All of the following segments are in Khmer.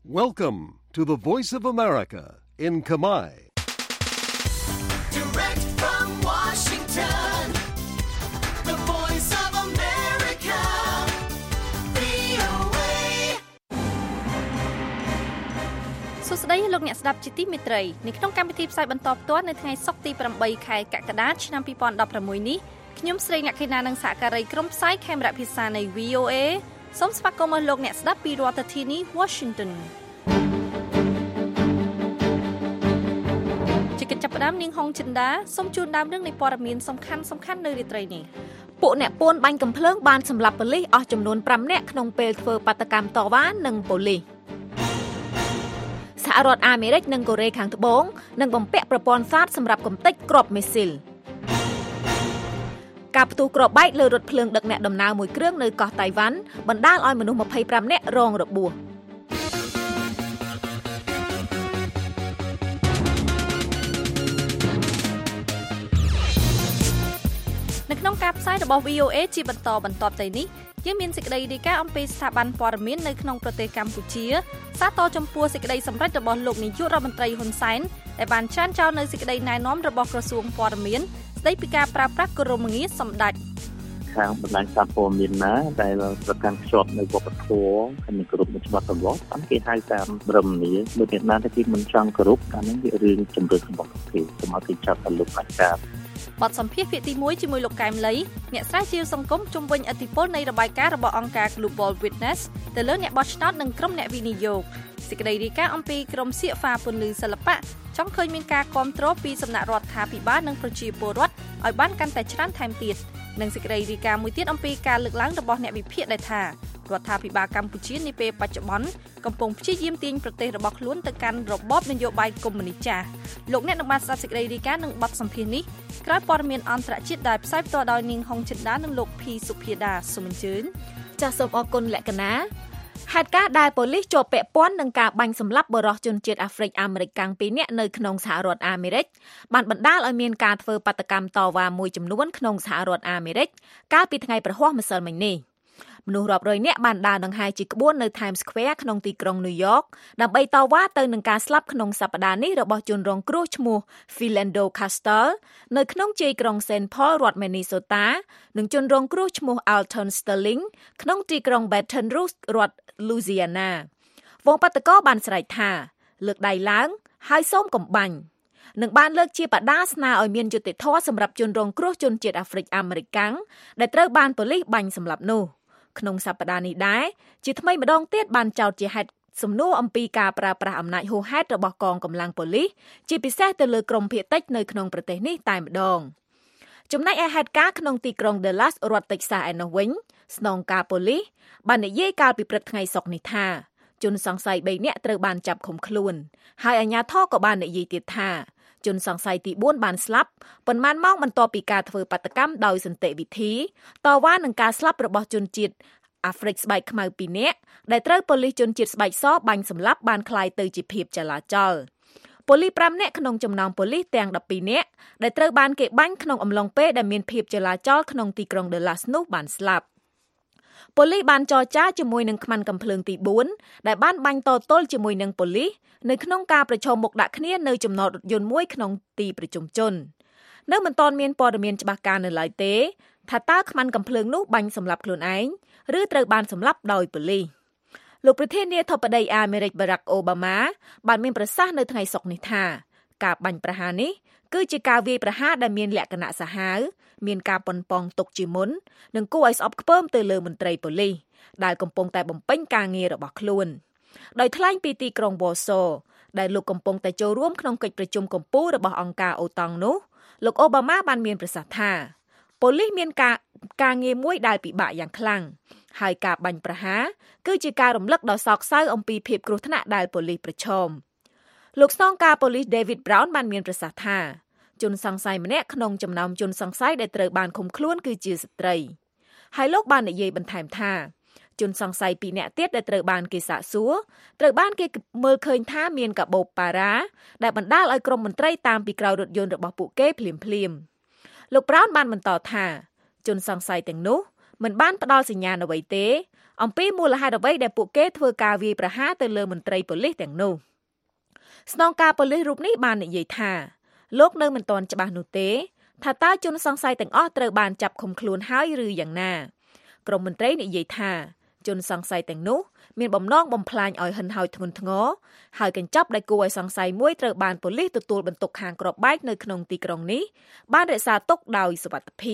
Welcome to the Voice of America in Khmer. Direct from Washington, the Voice of America, VOA. សួស្តីលោកអ្នកស្ដាប់ជាទីមេត្រីនៅក្នុងកម្មវិធីផ្សាយបន្តផ្ទាល់នៅថ្ងៃសុក្រទី8ខែកក្កដាឆ្នាំ2016នេះខ្ញុំស្រីអ្នកខេណានិងសហការីក្រុមផ្សាយខេមរៈភាសានៃ VOA សូមស្វាគមន៍លោកអ្នកស្ដាប់ពីរដ្ឋធានី Washington ជាកិច្ចចាប់ផ្ដើមនាងហុងចិន្តាសូមជូនដើមរឿងនៃព័ត៌មានសំខាន់នៅរាត្រីនេះពួកអ្នកពួនបាញ់កំភ្លើងបានសម្លាប់ប៉ូលីសអស់ចំនួន5នាក់ក្នុងពេលធ្វើបាតកម្មតវ៉ានឹងប៉ូលីសសហរដ្ឋអាមេរិកនិងកូរ៉េខាងត្បូងនឹងបំពាក់ប្រព័ន្ធសាទសម្រាប់កម្ទេចគ្រាប់មីស៊ីលការផ្ទុះគ្រាប់បែកលើរថភ្លើងដឹកអ្នកដំណើរមួយគ្រឿងនៅកោះតៃវ៉ាន់បណ្ដាលឲ្យមនុស្ស25នាក់រងរបួសនៅក្នុងការផ្សាយរបស់ VOA ជាបន្តទៅនេះយើងមានសេចក្តីរាយការណ៍អំពីស្ថាប័នព័ត៌មាននៅក្នុងប្រទេសកម្ពុជាសាទរចំពោះសេចក្តីសម្រេចរបស់លោកនាយករដ្ឋមន្ត្រីហ៊ុនសែនដែលបានចាញ់ចោលនៅសេចក្តីណែនាំរបស់ក្រសួងព័ត៌មានស្តីពីការប្រើប្រាស់គោរមងារសម្ដេចខាងបណ្ដាញសារព័ត៌មានណាដែលប្រកាន់ខ្ជាប់នៅវប្បធម៌ហើយនឹងគ្រប់ច្បាប់ទម្លាប់តាមគេហៅតាមរមនីដូចអ្នកណាដែលគេមិនចង់គោរពអានេះវារឿងជំរឿនរបស់គេសូមឲ្យគេចាប់ទៅលោកអាចារ្យបទសម្ភាសន៍ភាគទី1ជាមួយលោកកែមលីអ្នកស្រាវជ្រាវសង្គមជំវិញឥទ្ធិពលនៃរបាយការណ៍របស់អង្គការ Global Witness ទៅលើអ្នកបោះឆ្នោតនិងក្រុមអ្នកវិនិយោគសេចក្តីរាយការណ៍អំពីក្រុមសៀកហ្វាពន្លឺសិល្បៈចង់ឃើញមានការគាំទ្រពីសំណាក់រដ្ឋាភិបាលនិងប្រជាពលរដ្ឋឲ្យបានកាន់តែច្រើនថែមទៀតនិងសេចក្តីរាយការណ៍មួយទៀតអំពីការលើកឡើងរបស់អ្នកវិភាគដែលថារដ្ឋាភិបាលកម្ពុជានាពេលបច្ចុប្បន្នកំពុងព្យាយាមទាញប្រទេសរបស់ខ្លួនទៅកាន់របបនយោបាយកុម្មុយនីសចាស់លោកអ្នកនឹងបានស្ដាប់សេចក្តីរាយការណ៍និងបទសម្ភាសន៍នេះក្រោយព័ត៌មានអន្តរជាតិដែលផ្សាយផ្ទាល់ដោយនាងហុងចិន្តានិងលោកភីសុភាដាសូមអញ្ជើញចាសសូមអរគុណលក្ខណាហេតុការណ៍ដែលប៉ូលីសជាប់ពាក់ព័ន្ធនឹងការបាញ់សម្លាប់បរិសុទ្ធជនជាតិអាហ្វ្រិកអាមេរិកកាំង2នាក់នៅក្នុងសហរដ្ឋអាមេរិកបានបណ្ដាលឲ្យមានការធ្វើបាតកម្មតវ៉ាមួយចំនួនក្នុងសហរដ្ឋអាមេរិកកាលពីថ្ងៃប្រហ័សម្សិលមិញនេះមនុស្សរាប់រយនាក់បានដើរដង្ហែជាក្បួននៅ Times Square ក្នុងទីក្រុង New York ដើម្បីតវ៉ាទៅនឹងការស្លាប់ក្នុងសប្តាហ៍នេះរបស់ជនរងគ្រោះឈ្មោះ Philando Castile នៅក្នុងជ័យក្រុង Saint Paul រដ្ឋ Minnesota និងជនរងគ្រោះឈ្មោះ Alton Sterling ក្នុងទីក្រុង Baton Rouge រដ្ឋ Louisiana វងបាតកោបានស្រែកថាលើកដៃឡើងហើយសូមកុំបាញ់នឹងបានលើកជាបដាស្នើឲ្យមានយុត្តិធម៌សម្រាប់ជនរងគ្រោះជនជាតិអាហ្វ្រិកអាមេរិកកាំងដែលត្រូវបានប៉ូលីសបាញ់សម្លាប់នោះក្នុងសប្តាហ៍នេះដែរជាថ្មីម្ដងទៀតបានចោទជាហេតុសំណួរអំពីការប្រើប្រាស់អំណាចហួសហេតុរបស់កងកម្លាំងប៉ូលីសជាពិសេសទៅលើក្រុមភាគតិចនៅក្នុងប្រទេសនេះតែម្ដងចំណែកឯហេតុការណ៍ក្នុងទីក្រុង Dallas រដ្ឋ Texas ឯនោះវិញស្នងការប៉ូលីសបាននិយាយកាលពីព្រឹកថ្ងៃសុក្រនេះថាជនសង្ស័យ3នាក់ត្រូវបានចាប់ឃុំខ្លួនហើយអាជ្ញាធរក៏បាននិយាយទៀតថាជនសង្ស័យទី4បានស្លាប់ប៉ុន្មានម៉ោងបន្ទាប់ពីការធ្វើបាតកម្មដោយសន្តិវិធីតវ៉ានឹងការស្លាប់របស់ជនជាតិអាហ្វ្រិកស្បែកខ្មៅ2នាក់ដែលត្រូវប៉ូលីសជនជាតិស្បែកសបាញ់សម្លាប់បានคล้ายទៅជាភាពចលាចលប៉ូលីស5នាក់ក្នុងចំណោមប៉ូលីសទាំង12នាក់ដែលត្រូវបានគេបាញ់ក្នុងអំឡុងពេលដែលមានភាពចលាចលក្នុងទីក្រុង Dallas នោះបានស្លាប់ប៉ូលីសបានចរចាជាមួយនឹងខ្មាន់កាំភ្លើងទី4ដែលបានបាញ់តទល់ជាមួយនឹងប៉ូលីសនៅក្នុងការប្រជុំមុខដាក់គ្នានៅចំណតរថយន្តមួយក្នុងទីប្រជុំជននៅមិនទាន់មានព័ត៌មានច្បាស់ការនៅឡើយទេថាតើខ្មាន់កាំភ្លើងនោះបាញ់សម្លាប់ខ្លួនឯងឬត្រូវបានសម្លាប់ដោយប៉ូលីសលោកប្រធានាធិបតីអាមេរិក Barack Obama បានមានប្រសាសន៍នៅថ្ងៃសុក្រនេះថាការបាញ់ប្រហារនេះគឺជាការវាយប្រហារដែលមានលក្ខណៈសាហាវមានការប៉ុនប៉ងទុកជាមុននិងគួរឲ្យស្អប់ខ្ពើមទៅលើមន្ត្រីប៉ូលីសដែលកំពុងតែបំពេញការងាររបស់ខ្លួនដោយថ្លែងពីទីក្រុង Warsaw ដែលលោកកំពុងតែចូលរួមក្នុងកិច្ចប្រជុំកំពូលរបស់អង្គការអូតង់នោះលោកអូបាម៉ាបានមានប្រសាសន៍ថាប៉ូលីសមានការងារមួយដែលពិបាកយ៉ាងខ្លាំងហើយការបាញ់ប្រហារគឺជាការរំលឹកដ៏សោកសៅអំពីភាពគ្រោះថ្នាក់ដែលប៉ូលីសប្រឈមលោកស្នងការប៉ូលីស David Brown បានមានប្រសាសន៍ថាជនសង្ស័យម្នាក់ក្នុងចំណោមជនសង្ស័យដែលត្រូវបានឃុំខ្លួនគឺជាស្ត្រីហើយលោកបាននិយាយបន្ថែមថាជនសង្ស័យ2នាក់ទៀតដែលត្រូវបានគេសាកសួរត្រូវបានគេមើលឃើញថាមានកាបូបប៉ារ៉ាដែលបណ្ដាលឲ្យក្រុមមន្ត្រីតាមពីក្រោយរថយន្តរបស់ពួកគេភ្លាមៗលោក Brown បានបន្តថាជនសង្ស័យទាំងនោះមិនបានផ្ដល់សញ្ញាអ្វីទេអំពីមូលហេតុអ្វីដែលពួកគេធ្វើការវាយប្រហារទៅលើមន្ត្រីប៉ូលីសទាំងនោះស្នងការប៉ូលីសរូបនេះបាននិយាយថាលោកនៅមិនទាន់ច្បាស់នោះទេថាតើជនសង្ស័យទាំងអស់ត្រូវបានចាប់ឃុំខ្លួនហើយឬយ៉ាងណាក្រមមន្ត្រីនិយាយថាជនសង្ស័យទាំងនោះមានបំណងបំផ្លាញឲ្យហិនហោចធ្ងន់ធ្ងរហើយកញ្ចប់ដែលគួរឲ្យសង្ស័យមួយត្រូវបានប៉ូលីសទទួលបន្ទុកខាងក្របបែកនៅក្នុងទីក្រុងនេះបានរក្សាទុកដោយសុវត្ថិភាព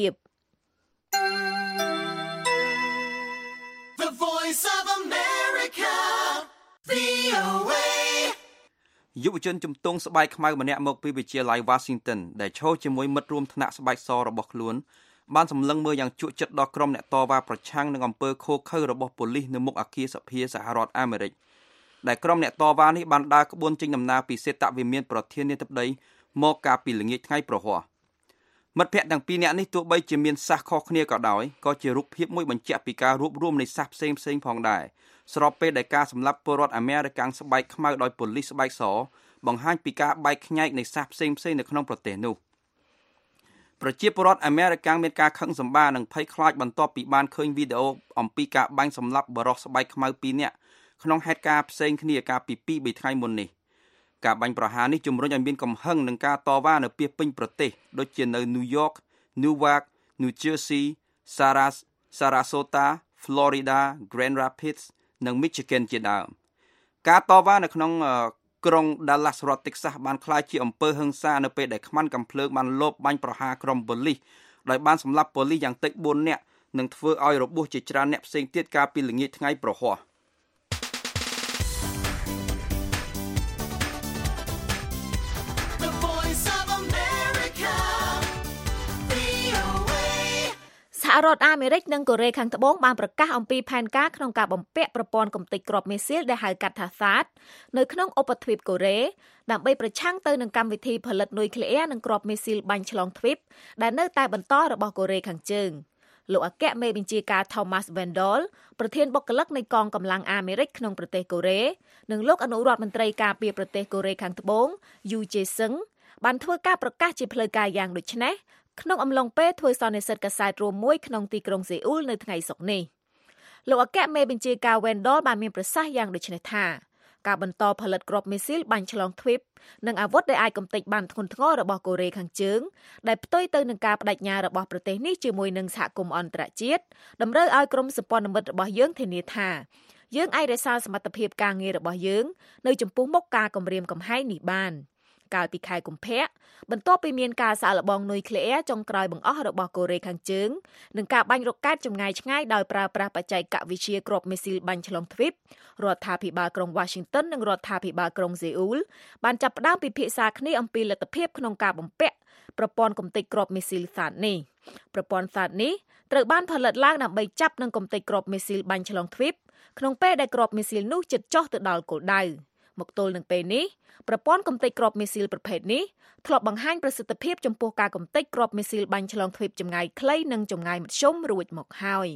The Voice of America, VOA យុវជនជំទង់ស្បែកខ្មៅម្នាក់មកពីវិទ្យាល័យ Washington ដែលឈរជាមួយមិត្តរួមថ្នាក់ស្បែកសរបស់ខ្លួនបានសម្លឹងមើលយ៉ាងជក់ចិត្តដល់ក្រុមអ្នកតវ៉ាប្រឆាំងនឹងអំពើឃោរឃៅរបស់ប៉ូលីសនៅមុខអគារសភាសហរដ្ឋអាមេរិកដែលក្រុមអ្នកតវ៉ានេះបានដើរក្បួនចេញដំណើរពីសេតវិមានប្រធានាធិបតីមកកាលពីល្ងាចថ្ងៃប្រហ័សមិត្តភ័ក្តិទាំងពីរនាក់នេះទោះបីជាមានសាសខុសគ្នាក៏ដោយក៏ជារូបភាពមួយបញ្ជាក់ពីការរួបរวมនៃសាសផ្សេងៗផងដែរស្របពេលដែលការសម្លាប់ពលរដ្ឋអាមេរិកាំងស្បែកខ្មៅដោយប៉ូលីសស្បែកសបង្ហាញពីការបែកខ្ញែកនៃសាសផ្សេងៗនៅក្នុងប្រទេសនោះប្រជាពលរដ្ឋអាមេរិកាំងមានការខឹងសម្បារនិងភ័យខ្លាចបន្ទាប់ពីបានឃើញវីដេអូអំពីការបាញ់សម្លាប់បរិសុទ្ធស្បែកខ្មៅ2នាក់ក្នុងហេតុការណ៍ផ្សេងគ្នាកាលពី 2-3 ថ្ងៃមុននេះការបាញ់ប្រហារនេះជំរុញឲ្យមានកំហឹងនឹងការតវ៉ានៅពាសពេញប្រទេសដូចជានៅ New York, Newark, New Jersey, Sarasota, Florida, Grand Rapids និង Michigan ជាដើមការតវ៉ានៅក្នុងក្រុង Dallas រដ្ឋ Texas បានក្លាយជាអំពើហិង្សានៅពេលដែលខ្មាន់កាំភ្លើងបានលបបាញ់ប្រហារក្រុមប៉ូលីសដោយបានសម្លាប់ប៉ូលីសយ៉ាងតិច4នាក់និងធ្វើឲ្យរបួសជាច្រើនអ្នកផ្សេងទៀតកាលពីល្ងាចថ្ងៃប្រហ័សសហរដ្ឋអាមេរិកនិងកូរ៉េខាងត្បូងបានប្រកាសអំពីផែនការក្នុងការបំពាក់ប្រព័ន្ធកំទេចគ្រាប់មីស៊ីលដែលហៅកាត់ថា THAAD នៅក្នុងឧបទ្វីបកូរ៉េដើម្បីប្រឆាំងទៅនឹងកម្មវិធីផលិតនុយក្លេអ៊ែរនិងគ្រាប់មីស៊ីលបាញ់ឆ្លងទ្វីបដែលនៅតែបន្តរបស់កូរ៉េខាងជើងលោកអគ្គមេបញ្ជាការ Thomas Vandal ប្រធានបុគ្គលិកនៃកងកម្លាំងអាមេរិកក្នុងប្រទេសកូរ៉េនិងលោកអនុរដ្ឋមន្ត្រីការពារប្រទេសកូរ៉េខាងត្បូង Yoo Jae-sung បានធ្វើការប្រកាសជាផ្លូវការយ៉ាងដូចនេះក្នុងអំឡុងពេលធ្វើសន្និសីទកាសែតរួមមួយក្នុងទីក្រុងសេអ៊ូលនៅថ្ងៃសុក្រនេះលោកអគ្គមេបញ្ជាការ Wendell បានមានប្រសាសន៍យ៉ាងដូចនេះថាការបន្តផលិតគ្រាប់មីស៊ីលបាញ់ឆ្លងទ្វីបនិងអាវុធដែលអាចកំទេចបានធ្ងន់ធ្ងររបស់កូរ៉េខាងជើងដែលផ្ទុយទៅនឹងការបដិញ្ញារបស់ប្រទេសនេះជាមួយនឹងសហគមន៍អន្តរជាតិតម្រូវឲ្យក្រុមសម្ព័ន្ធមិត្តរបស់យើងធានាថាយើងអាចរក្សាសមត្ថភាពការងាររបស់យើងនៅចំពោះមុខការគំរាមកំហែងនេះបានកាលពីខែកុម្ភៈបន្ទាប់ពីមានការសាកល្បងនុយក្លេអ៊ែរចុងក្រោយបង្អស់របស់កូរ៉េខាងជើងនិងការបាញ់រ៉ុកកែតចម្ងាយឆ្ងាយដោយប្រើប្រាស់បច្ចេកវិទ្យាគ្រាប់មីស៊ីលបាញ់ឆ្លងទ្វីបរដ្ឋាភិបាលក្រុង Washington និងរដ្ឋាភិបាលក្រុងសេអ៊ូលបានចាប់ផ្ដើមពិភាក្សាគ្នាអំពីលទ្ធភាពក្នុងការបំពាក់ប្រព័ន្ធកំទេចគ្រាប់មីស៊ីល THAAD នេះប្រព័ន្ធ THAAD នេះត្រូវបានផលិតឡើងដើម្បីចាប់នឹងកំទេចគ្រាប់មីស៊ីលបាញ់ឆ្លងទ្វីបក្នុងពេលដែលគ្រាប់មីស៊ីលនោះជិតចុះទៅដល់គោលដៅមកទល់នឹងពេលនេះប្រព័ន្ធកំទេចគ្រាប់មីស៊ីលប្រភេទនេះធ្លាប់បង្ហាញប្រសិទ្ធភាពចំពោះការកំទេចគ្រាប់មីស៊ីលបាញ់ឆ្លងទ្វីបចម្ងាយខ្លីនិងចម្ងាយមធ្យមរួចមកហើយ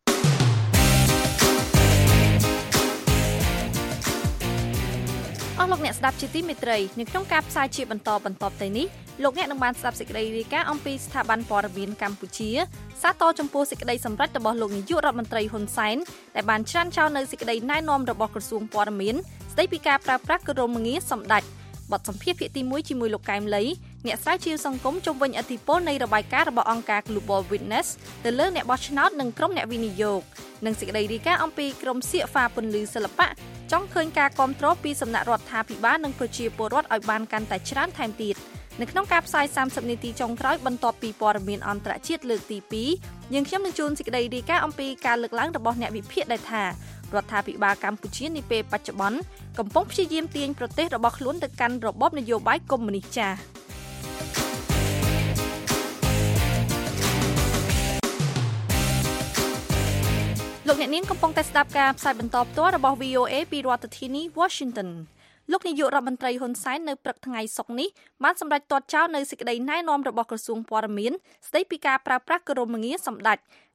អស់លោកអ្នកស្ដាប់ជាទីមេត្រីនៅក្នុងការផ្សាយជាបន្តទៅនេះលោកអ្នកនឹងបានស្ដាប់សេចក្តីរាយការណ៍អំពីស្ថាប័នព័ត៌មានកម្ពុជាសាទរចំពោះសេចក្តីសម្រេចរបស់លោកនាយករដ្ឋមន្ត្រីហ៊ុនសែនដែលបានច្រានចោលនៅសេចក្តីណែនាំរបស់ក្រសួងព័ត៌មានស្ដីពីការប្រើប្រាស់ក្រមងារសម្ដេចបទសម្ភាសន៍ភាគទី1ជាមួយលោកកែមលីអ្នកស្រាវជ្រាវសង្គមជុំវិញឥទ្ធិពលនៃរបាយការណ៍របស់អង្គការ Global Witness ទៅលើអ្នកបោះឆ្នោតនិងក្រុមអ្នកវិនិយោគនិងសេចក្តីរាយការណ៍អំពីក្រុមសៀកហ្វាពន្លឺសិល្បៈចង់ឃើញការគាំទ្រពីសំណាក់រដ្ឋាភិបាលនិងប្រជាពលរដ្ឋឲ្យបានកាន់តែច្រើនថែមទៀតនៅក្នុងការផ្សាយ30នាទីចុងក្រោយបន្ទាប់ពីព័ត៌មានអន្តរជាតិលើកទី2យើងខ្ញុំនឹងជូនសេចក្តីរាយការណ៍អំពីការលើកឡើងរបស់អ្នកវិភាគដែលថារដ្ឋាភិបាលកម្ពុជានាពេលបច្ចុប្បន្នកំពុងព្យាយាមទាញប្រទេសរបស់ខ្លួនទៅកាន់របបនយោបាយកុម្មុយនីសចាស់លោកអ្នកនាងកំពុងតែស្ដាប់ការផ្សាយបន្តផ្ទាល់របស់ VOA ពីរដ្ឋធានី Washington លោកនាយករដ្ឋមន្ត្រីហ៊ុនសែននៅព្រឹកថ្ងៃសុក្រនេះបានសម្រេចទាត់ចោលនៅសេចក្តីណែនាំរបស់ក្រសួងព័ត៌មានស្តីពីការប្រើប្រាស់ក្រមងារសម្ដេច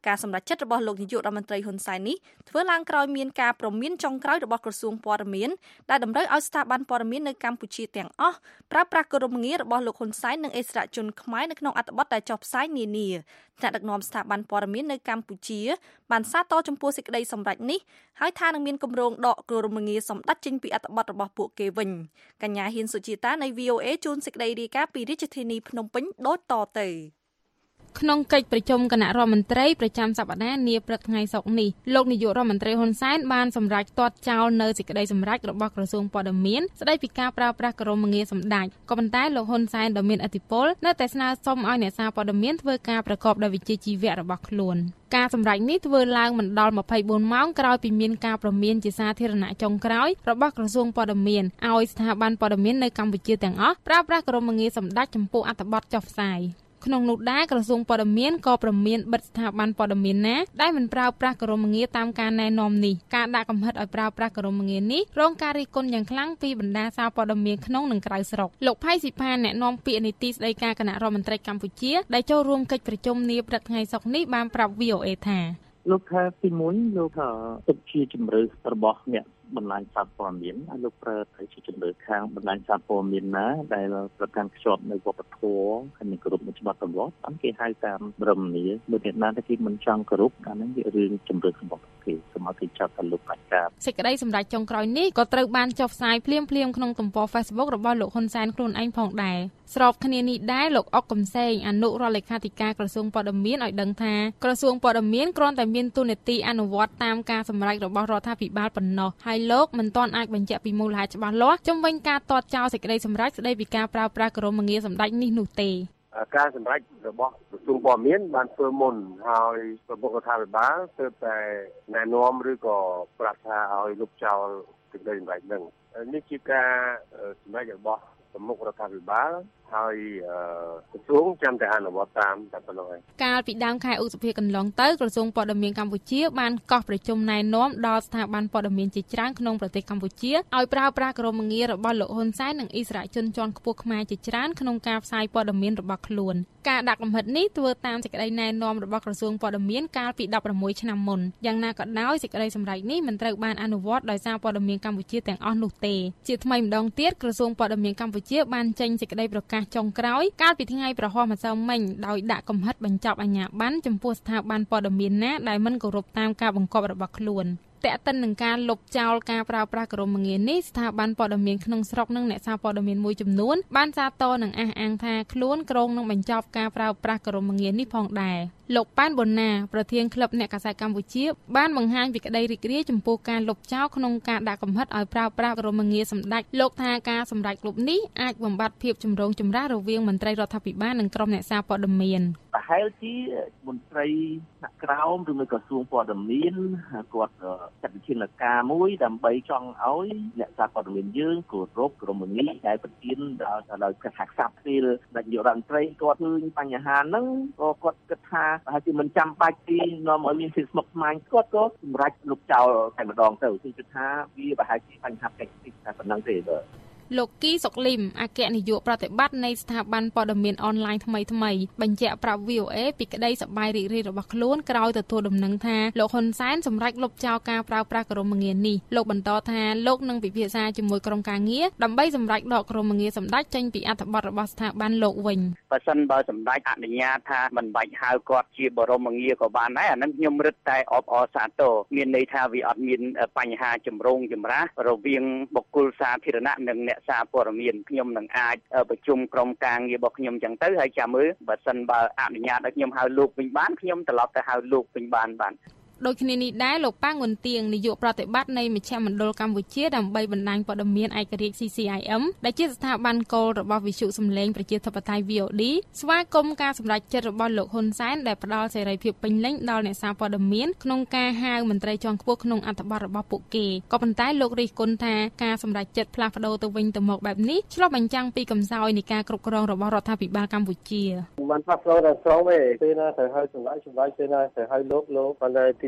ការសម្រេចចិត្តរបស់លោកនាយករដ្ឋមន្ត្រីហ៊ុនសែននេះធ្វើឡើងក្រោយមានការព្រមានចុងក្រោយរបស់ក្រសួងព័ត៌មានដែលតម្រូវឲ្យស្ថាប័នព័ត៌មាននៅកម្ពុជាទាំងអស់ប្រើប្រាស់គោរមងាររបស់លោកហ៊ុនសែននិងអិសរាជជនខ្មែរនៅក្នុងអត្ថបទដែលចុះផ្សាយនានាថ្នាក់ដឹកនាំស្ថាប័នព័ត៌មាននៅកម្ពុជាបានសាទរចំពោះសេចក្តីសម្រេចនេះហើយថានឹងមានគម្រោងដកគោរមងារសម្ដេចចេញពីអត្ថបទរបស់ពួកគេវិញកញ្ញាហ៊ានសុជាតានៃ VOA ជូនសេចក្តីរាយការណ៍ពីរាជធានីភ្នំពេញដូចតទៅក្នុងកិច្ចប្រជុំគណៈរដ្ឋមន្ត្រីប្រចាំសប្តាហ៍នាព្រឹកថ្ងៃសុក្រនេះលោកនាយករដ្ឋមន្ត្រីហ៊ុនសែនបានសម្រេចទាត់ចោលនៅសេចក្តីសម្រេចរបស់ក្រសួងព័ត៌មានស្តីពីការប្រើប្រាស់គោរមងារសម្ដេចក៏ប៉ុន្តែលោកហ៊ុនសែនដ៏មានឥទ្ធិពលនៅតែស្នើសុំឲ្យអ្នកសារព័ត៌មានធ្វើការប្រកបដោយវិជ្ជាជីវៈរបស់ខ្លួនការសម្រេចនេះធ្វើឡើងមិនដល់24ម៉ោងក្រោយពីមានការព្រមានជាសាធារណៈចុងក្រោយរបស់ក្រសួងព័ត៌មានឲ្យស្ថាប័នព័ត៌មាននៅកម្ពុជាទាំងអស់ប្រើប្រាស់គោរមងារសម្ដេចចំពោះអត្ថបទចុះផ្សាយក្នុងនោះដែរក្រសួងព័ត៌មានក៏ព្រមានបិទស្ថាប័នព័ត៌មានណាដែលមិនប្រើប្រាស់គោរមងារតាមការណែនាំនេះការដាក់កំហិតឲ្យប្រើប្រាស់គោរមងារនេះរងការរិះគន់យ៉ាងខ្លាំងពីបណ្ដាសារព័ត៌មានក្នុងនិងក្រៅស្រុកលោកផៃស៊ីផានអ្នកនាំពាក្យនីតិស្តីការគណៈរដ្ឋមន្ត្រីកម្ពុជាដែលចូលរួមកិច្ចប្រជុំនាព្រឹកថ្ងៃសុក្រនេះបានប្រាប់ VOA ថាលោកថាទីមួយលោកថាទុកជាជំរឿនរបស់អ្នកបណ្ដាញសារព័ត៌មានឲ្យលោកប្រើទៅជាជំរឿនខាងបណ្ដាញសារព័ត៌មានណាដែលប្រកាន់ខ្ជាប់នៅវប្បធម៌ហើយនឹងគ្រប់មួយច្បាប់ទម្លាប់អត់គេហៅតាមរមនីមួយទៀតណាតែគេមិនចង់គោរពអាហ្នឹងវារឿងជំរឿនរបស់គេសូមឲ្យគេចាប់ទៅលោកបាច់ការសេចក្តីសម្រេចចុងក្រោយនេះក៏ត្រូវបានចុះផ្សាយភ្លាមៗក្នុងទំព័រ Facebook របស់លោកហ៊ុនសែនខ្លួនឯងផងដែរស្របគ្នានេះដែរលោកអុកកំសែងអនុរដ្ឋលេខាធិការក្រសួងព័ត៌មានឲ្យដឹងថាក្រសួងព័ត៌មានគ្រាន់តែមានតួនាទីអនុវត្តតាមការសម្រេចរបស់រដ្ឋាភិបាលប៉ុណ្ណោះហើយលោកមិនទាន់អាចបញ្ជាក់ពីមូលហេតុច្បាស់លាស់ជំវិញការទាត់ចោលសេចក្តីសម្រេចស្តីពីការប្រើប្រាស់គោរមងារសម្ដេចនេះនោះទេការសម្រេចរបស់ក្រសួងព័ត៌មានបានធ្វើមុនហើយប្រមុខរដ្ឋាភិបាលទើបតែណែនាំឬក៏ប្រាប់ថាឲ្យលុបចោលសេចក្តីសម្រេចនឹងនេះជាការសម្រេចរបស់ប្រមុខរដ្ឋាភិបាលហើយក្រសួងចាំតែអនុវត្តតាមតែប៉ុណ្ណោះឯងកាលពីដើមខែឧសភាកន្លងទៅក្រសួងព័ត៌មានកម្ពុជាបានកោះប្រជុំណែនាំដល់ស្ថាប័នព័ត៌មានជាច្រើនក្នុងប្រទេសកម្ពុជាឲ្យប្រើប្រាស់គោរមងាររបស់លោកហ៊ុនសែននិងអិសរាជជនជាន់ខ្ពស់ខ្មែរជាច្រើនក្នុងការផ្សាយព័ត៌មានរបស់ខ្លួនការដាក់កំហិតនេះធ្វើតាមសេចក្តីណែនាំរបស់ក្រសួងព័ត៌មានកាលពី16ឆ្នាំមុនយ៉ាងណាក៏ដោយសេចក្តីសម្រេចនេះមិនត្រូវបានអនុវត្តដោយសារព័ត៌មានកម្ពុជាទាំងអស់នោះទេជាថ្មីម្ដងទៀតក្រសួងព័ត៌មានកម្ពុជាបានចេញសេចក្តីប្រកាសចុងក្រោយកាលពីថ្ងៃប្រហោះម្សិលមិញដោយដាក់កំហិតបញ្ចប់អាជ្ញាប័ណ្ណចំពោះស្ថាប័នព័ត៌មានណាដែលមិនគោរពតាមការបង្គាប់របស់ខ្លួនតែកតិននឹងការលុបចោលការប្រើប្រាស់គោរមងារនេះស្ថាប័នព័ត៌មានក្នុងស្រុកនិងអ្នកសារព័ត៌មានមួយចំនួនបានសាទរនិងអះអាងថាខ្លួនក្រុងនឹងបញ្ចប់ការប្រើប្រាស់គោរមងារនេះផងដែរលោកប៉ែនប៊ុនណាប្រធានក្លឹបអ្នកកាសែតកម្ពុជាបានបង្ហាញពីក្តីរីករាយចំពោះការលុបចោលក្នុងការដាក់កំហិតឲ្យប្រើប្រាស់គោរមងារសម្ដេចលោកថាការសម្រេចលុបនេះអាចបំបត្តិភាពចម្រូងចម្រាសរវាងមន្ត្រីរដ្ឋាភិបាលនិងក្រុមអ្នកសារព័ត៌មានប្រហែលជាមន្ត្រីថ្នាក់ក្រោមឬនៅក្រសួងព័ត៌មានគាត់ចាត់វិធានការមួយដើម្បីចង់ឲ្យអ្នកសារព័ត៌មានយើងគោរពក្រមងារដែលប្រទានដល់ការហាក់សាប់ពេលនាយករដ្ឋមន្ត្រីគាត់ឃើញបញ្ហាហ្នឹងក៏គាត់គិតថាប្រហែលជាមិនចាំបាច់ទេនាំឲ្យមានភាពស្មុគស្មាញគាត់ក៏សម្រេចលុបចោលតែម្ដងទៅគឺគិតថាវាប្រហែលជាបញ្ហាតិចតែប៉ុណ្្នឹងទេបាទលោកគីសុកលឹមអគ្គនាយកប្រតិបត្តិនៃស្ថាប័នព័ត៌មានអនឡាញថ្មីបញ្ជាក់ប្រាប់ VOA ពីក្តីសប្បាយរីករាយរបស់ខ្លួនក្រោយទទួលដំណឹងថាលោកហ៊ុនសែនសម្រេចលុបចោលការប្រើប្រាស់គោរមងារនេះលោកបន្តថាលោកនឹងពិភាក្សាជាមួយក្រុមការងារដើម្បីសម្រេចដកគោរមងារសម្ដេចចេញពីអត្ថបទរបស់ស្ថាប័នលោកវិញបើសិនបើសម្ដេចអនុញ្ញាតថាមិនបាច់ហៅគាត់ជាបរមងារក៏បានដែរអានឹងខ្ញុំរឹតតែអបអរសាទរមានន័យថាវាអត់មានបញ្ហាចម្រូងចម្រាសរវាងបុគ្គលសាធារណៈនិងអ្នកសារព័ត៌មានខ្ញុំនឹងអាចប្រជុំក្រុមការងាររបស់ខ្ញុំចឹងទៅហើយចាំមើលបើសិនបើអនុញ្ញាតឲ្យខ្ញុំហៅលោកវិញបានខ្ញុំត្រឡប់ទៅហៅលោកវិញបានដូចគ្នានេះដែរលោកប៉ាងងុនទៀងនាយកប្រតិបត្តិនៃមជ្ឈមណ្ឌលកម្ពុជាដើម្បីបណ្ដាញព័ត៌មានឯករាជ្យ CCIM ដែលជាស្ថាប័នគោលរបស់វិទ្យុសំឡេងប្រជាធិបតេយ្យ VOD ស្វាគមន៍ការសម្រេចចិត្តរបស់លោកហ៊ុនសែនដែលផ្ដល់សេរីភាពពេញលេញដល់អ្នកសារព័ត៌មានក្នុងការហៅមន្ត្រីជាន់ខ្ពស់ក្នុងអត្ថបទរបស់ពួកគេក៏ប៉ុន្តែលោករិះគន់ថាការសម្រេចចិត្តផ្លាស់ប្ដូរទៅវិញទៅមកបែបនេះឆ្លុះបញ្ចាំងពីកំសោយនៃការគ្រប់គ្រងរបស់រដ្ឋាភិបាលកម្ពុជាមិនផ្លាស់ប្ដូរដល់ត្រង់ទេពេលណាត្រូវហៅសម្ដេចពេលណាត្រូវហៅលោកប៉ុន្តែទី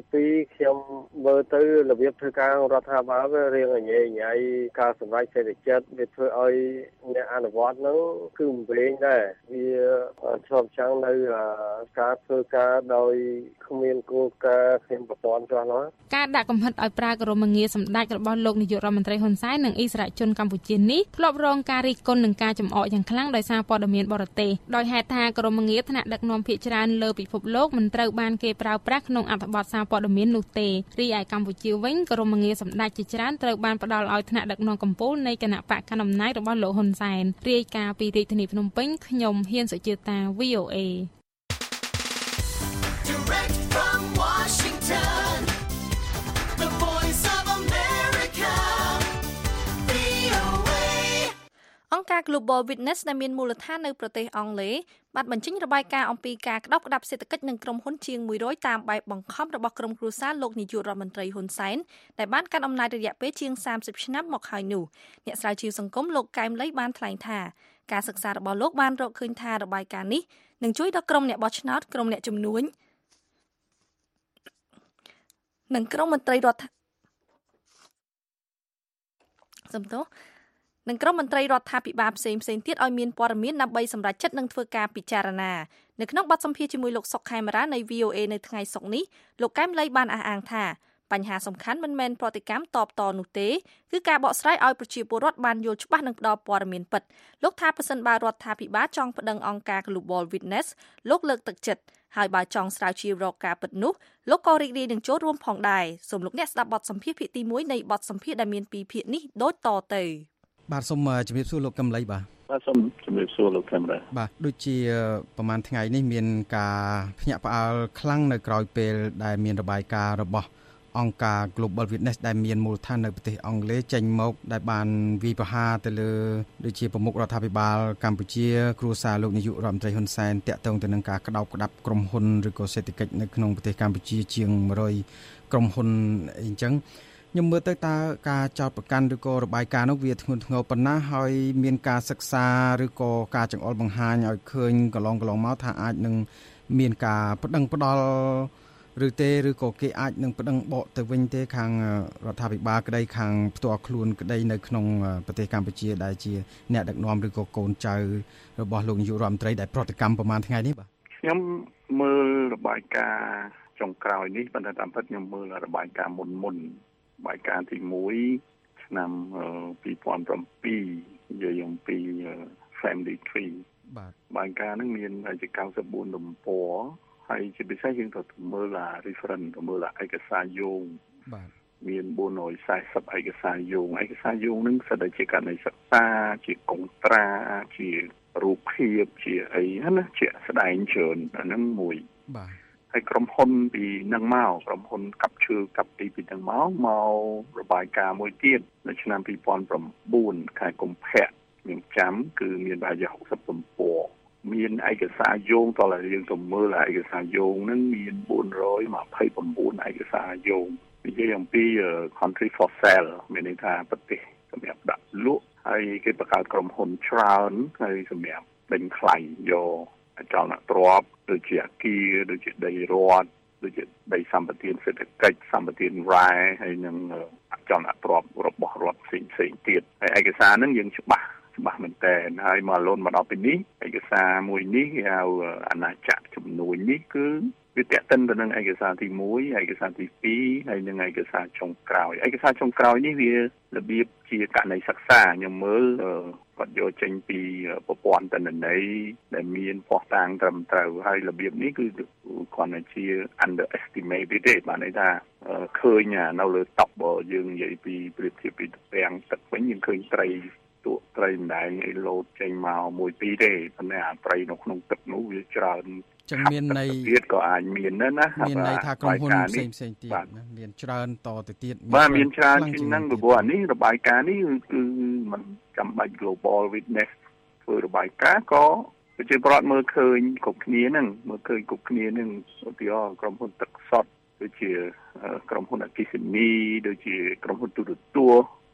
2ខ្ញុំមើលទៅរបៀបធ្វើការរដ្ឋាភិបាលវារៀងញ៉ៃការសម្រេចសេដ្ឋកិច្ចវាធ្វើឲ្យអ្នកអនុវត្តហ្នឹងគឺមិនវែងដែរវាឆ្លងចាំងនៅការធ្វើការដោយគ្មានគោលការណ៍គ្មានប្រព័ន្ធច្បាស់លាស់ការដាក់កំហិតឲ្យប្រើក្រមងារសម្ដេចរបស់លោកនាយករដ្ឋមន្ត្រីហ៊ុនសែននិងអិសរាជជនកម្ពុជានេះធ្លាប់រងការរិះគន់និងការចំអកយ៉ាងខ្លាំងដោយសារព័ត៌មានបរទេសដោយហេតុថាក្រមងារថ្នាក់ដឹកនាំភាគច្រើនលើពិភពលោកមិនត្រូវបានគេប្រើប្រាស់ក្នុងអត្ថបទសារព័ត៌មាននោះទេរីឯកម្ពុជាវិញក្រមងារសម្ដេចជាច្រើនត្រូវបានផ្ដល់ឲ្យថ្នាក់ដឹកនាំកម្ពុជានៃគណៈបកកណ្ដាលអំណាចរបស់លោកហ៊ុនសែនរាយការណ៍ពីរាជធានីភ្នំពេញខ្ញុំហ៊ានសុជាតា VOA Direct from Washington, the voice of America, VOA អង្គការ Global Witness ដែលមានមូលដ្ឋាននៅប្រទេសអង់គ្លេសបានបញ្ចេញរបាយការណ៍អំពីការក្តោបក្តាប់សេដ្ឋកិច្ចនិងក្រុមហ៊ុនជាង100តាមបែបបង្ខំរបស់ក្រុមគ្រួសារលោកនាយករដ្ឋមន្ត្រីហ៊ុនសែនដែលបានកាន់អំណាចរយៈពេលជាង30ឆ្នាំមកហើយនោះអ្នកស្រាវជ្រាវសង្គមលោកកែមលីបានថ្លែងថាការសិក្សារបស់លោកបានរកឃើញថារបាយការណ៍នេះនឹងជួយដល់ក្រុមអ្នកបោះឆ្នោតក្រុមអ្នកជំនួញនិងក្រុមមន្ត្រីរដ្ឋាភិបាលផ្សេងទៀតឲ្យមានព័ត៌មានដើម្បីសម្រេចចិត្តនិងធ្វើការពិចារណានៅក្នុងបទសម្ភាសន៍ជាមួយលោកសុកខេមរានៃ VOA នៅថ្ងៃសុក្រនេះលោកកែមលីបានអះអាងថាបញ្ហាសំខាន់មិនមែនប្រតិកម្មតបតនោះទេគឺការបកស្រាយឲ្យប្រជាពលរដ្ឋបានយល់ច្បាស់និងផ្ដល់ព័ត៌មានពិតលោកថាប្រសិនបើរដ្ឋាភិបាលចង់ប្តឹងអង្គការ Global Witness លោកលើកទឹកចិត្តហើយបើចង់ស្រាវជ្រាវរកការពិតនោះលោកក៏រីករាយនឹងចូលរួមផងដែរសូមលោកអ្នកស្ដាប់បទសម្ភាសន៍ភាគទី1នៃបទសម្ភាសន៍ដែលមាន2ភាគនេះដូចតទៅបាទសូមជំរាបសួរលោកកឹមលីបាទសូមជំរាបសួរលោកកឹមលីបាទដូចជាប្រហែលថ្ងៃនេះមានការភ្ញាក់ផ្អើលខ្លាំងនៅក្រោយពេលដែលមានរបាយការណ៍របស់អង្គការ Global Witness ដែលមានមូលដ្ឋាននៅប្រទេសអង់គ្លេសចេញមកដែលបានវាយប្រហារទៅលើដូចជាប្រមុខរដ្ឋាភិបាលកម្ពុជាគ្រួសារលោកនាយករដ្ឋមន្ត្រីហ៊ុនសែនតាក់ទងទៅនឹងការក្តោបក្តាប់ក្រុមហ៊ុនឬក៏សេដ្ឋកិច្ចនៅក្នុងប្រទេសកម្ពុជាជាង100ក្រុមហ៊ុនអីចឹងខ្ញុំមើលទៅតើការចោទប្រកាន់ឬក៏របាយការណ៍នោះវាធ្ងន់ធ្ងរប៉ុណ្ណាហើយមានការសិក្សាឬក៏ការចង្អុលបង្ហាញឲ្យឃើញកន្លងមកថាអាចនឹងមានការប្តឹងផ្ដាល់ឬទេឬក៏គេអាចនឹងប្តឹងបកទៅវិញទេខាងរដ្ឋាភិបាលក្តីខាងផ្ទាល់ខ្លួនក្តីនៅក្នុងប្រទេសកម្ពុជាដែលជាអ្នកដឹកនាំឬក៏កូនចៅរបស់លោកនាយករដ្ឋមន្ត្រីដែលប្រតិកម្មប្រហែលថ្ងៃនេះបាទខ្ញុំមើលរបាយការណ៍ចុងក្រោយនេះប៉ុន្តែតាមពិតខ្ញុំមើលរបាយការណ៍មុនរបាយការណ៍ទី1ឆ្នាំ2007និយាយអំពី Family Tree បាទរបាយការណ៍ហ្នឹងមានជា94ទំព័រហើយជាពិសេសយើងត្រូវមើលreference ទៅមើលឯកសារយោងបាទមាន440ឯកសារយោងហ្នឹងស្ថិតតែជាករណីសិក្សាជាកុងត្រាជារូបភាពជាអីណាជាស្ដែងច្រើនអាហ្នឹងមួយបាទហើយក្រុមហ៊ុនពីនឹងមកក្រុមហ៊ុនកាប់ឈើកាប់ទីពីនឹងមករបាយការណ៍មួយទៀតនៅឆ្នាំ2009ខែកុម្ភៈខ្ញុំចាំគឺមានប្រហែលជា60ទំព័រមានឯកសារយោងតើយើងទៅមើលឯកសារយោងហ្នឹងមាន429ឯកសារយោងនិយាយអំពី country for sale មានន័យថាប្រទេសសម្រាប់ដាក់លក់ហើយគេបង្កើតក្រុមហ៊ុនច្រើនហើយសម្រាប់ដេញថ្លៃយកអចលនទ្រព្យដូចជាអគារដូចជាដីរដ្ឋដូចជាដីសម្បត្តិសេដ្ឋកិច្ចសម្បត្តិរ៉ែហើយនឹងអចលនទ្រព្យរបស់រដ្ឋផ្សេងទៀតហើយឯកសារហ្នឹងយើងច្បាស់មែនតើហើយមកលូនមកដល់ពេលនេះឯកសារមួយនេះគេហៅអាណាចក្រជំនួយនេះគឺវាតេតិនទៅនឹងឯកសារទី1ឯកសារទី2ហើយនឹងឯកសារចុងក្រោយឯកសារចុងក្រោយនេះវារបៀបជាករណីសិក្សាខ្ញុំមើលគាត់យកចេញពីប្រព័ន្ធទិន្នន័យដែលមានភស្តុតាងត្រឹមត្រូវហើយរបៀបនេះគឺគាត់ថាជា underestimated ទេបានន័យថាឃើញនៅលើតុយើងនិយាយពីប្រៀបធៀបពីទាំងទឹកវិញយើងឃើញត្រីម្ដែងឯលោតចេញមក1 2ទេប៉ុន្តែអាត្រីនៅក្នុងទឹកនោះវាច្រើនចឹងមានន័យទៀតក៏អាចមានដែរណាមានន័យថាក្រុមហ៊ុនផ្សេងទៀតណាមានច្រើនតទៅទៀតបាទមានច្រើនជាងហ្នឹងព្រោះអានេះរបាយការណ៍នេះគឺมันចាំបាច់ Global Witness ធ្វើរបាយការណ៍ក៏ប្រជាពលរដ្ឋមើលឃើញគ្រប់គ្នាហ្នឹងឧទាហរណ៍ក្រុមហ៊ុនទឹកសុទ្ធដូចជាក្រុមហ៊ុនអគិសនីដូចជាក្រុមហ៊ុនទូរទស្សន៍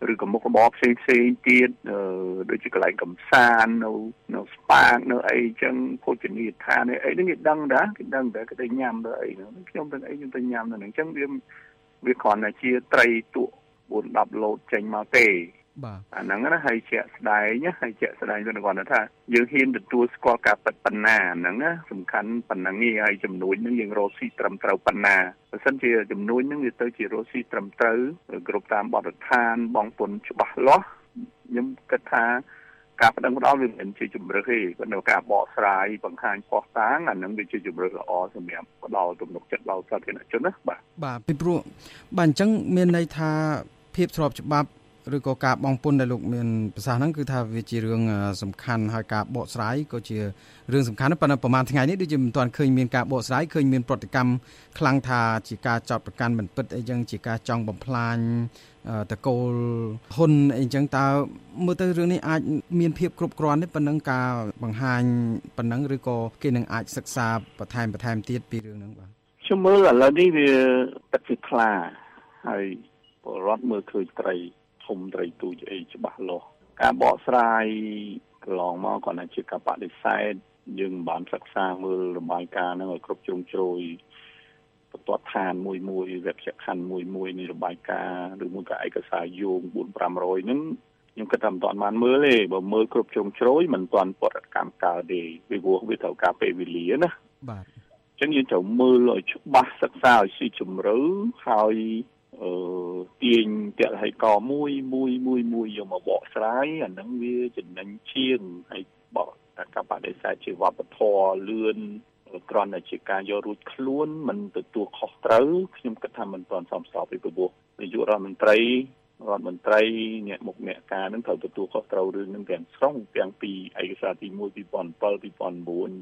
ឬក៏មុខរបរផ្សេងទៀតដូចជាកន្លែងកំសាន្តនៅស្ប៉ានៅអីចឹងភោជនីយដ្ឋានអីហ្នឹងគេដឹងដែរគេទៅញ៉ាំទៅអីហ្នឹងខ្ញុំទៅអីខ្ញុំទៅញ៉ាំទៅហ្នឹងចឹងវាគ្រាន់តែជាត្រីទក់ 4-10 ឡូតចេញមកទេបាទអាហ្នឹងណាហើយជាក់ស្ដែងទៅគាត់ថាយើងហ៊ានទទួលស្គាល់ការពិតប៉ុណ្ណាហ្នឹងណាសំខាន់ប៉ុណ្ណឹងនេះហើយចំនួនហ្នឹងយើងរកស៊ីត្រឹមត្រូវប៉ុណ្ណាបើសិនជាចំនួនហ្នឹងវាទៅជារកស៊ីត្រឹមត្រូវគ្រប់តាមបទដ្ឋានបងពុនច្បាស់លាស់ខ្ញុំគិតថាការប្តឹងផ្តល់វាមិនជាជំរឿនទេគាត់នៅការបកស្រាយបង្ហាញផុសតាងអាហ្នឹងវាជាជំរឿនល្អសម្រាប់ផ្ដល់ទំនុកចិត្តដល់សាធារណជនណាបាទពីព្រោះបាទអញ្ចឹងមានន័យថាភាពស្របច្បាប់ឬក៏ការបងពុនដែលលោកមានប្រសាសន៍ហ្នឹងគឺថាវាជារឿងសំខាន់ហើយការបកស្រាយក៏ជារឿងសំខាន់ប៉ុន្តែប្រហែលថ្ងៃនេះដូចជាមិនទាន់ឃើញមានការបកស្រាយឃើញមានប្រតិកម្មខ្លាំងថាជាការចោទប្រកាន់មិនពិតអីចឹងជាការចង់បំផ្លាញតកូលហ៊ុនអីចឹងតើមើលទៅរឿងនេះអាចមានភាពគ្រប់គ្រាន់ទេប៉ុណ្ណឹងការបង្ហាញប៉ុណ្ណឹងឬក៏គេនឹងអាចសិក្សាបន្ថែមទៀតពីរឿងហ្នឹងបាទខ្ញុំមើលឥឡូវនេះវាពិតជាខ្លាហើយពលរដ្ឋមើលឃើញត្រីត្រីទូចអីច្បាស់លាស់ការបកស្រាយកន្លងមកគាត់ថាជាការបដិសេធយើងមិនបានសិក្សាមើលរបាយការណ៍ហ្នឹងឲ្យគ្រប់ជ្រុងជ្រោយបន្ទាត់ឋានមួយវេបខណ្ឌមួយនៃរបាយការណ៍ឬមួយក៏ឯកសារយោង 4-500 ហ្នឹងខ្ញុំគិតថាមិនទាន់បានមើលទេបើមើលគ្រប់ជ្រុងជ្រោយមិនទាន់បដកម្មកើតទេវាត្រូវការពេលវេលាណាបាទអញ្ចឹងយើងត្រូវមើលឲ្យច្បាស់សិក្សាឲ្យស៊ីជម្រៅហើយទាញតលហេកមួយយកមកបកស្រាយអាហ្នឹងវាចំណេញជាងហើយបកការបដិសេធជាវប្បធម៌លឿនគ្រាន់តែជាការយករួចខ្លួនមិនទទួលខុសត្រូវខ្ញុំគិតថាមិនទាន់សមស្របពីព្រោះនាយករដ្ឋមន្ត្រីអ្នកមុខអ្នកការនឹងត្រូវទទួលខុសត្រូវរឿងនឹងទាំងស្រុងទាំងពីឯកសារទី1 2007 2009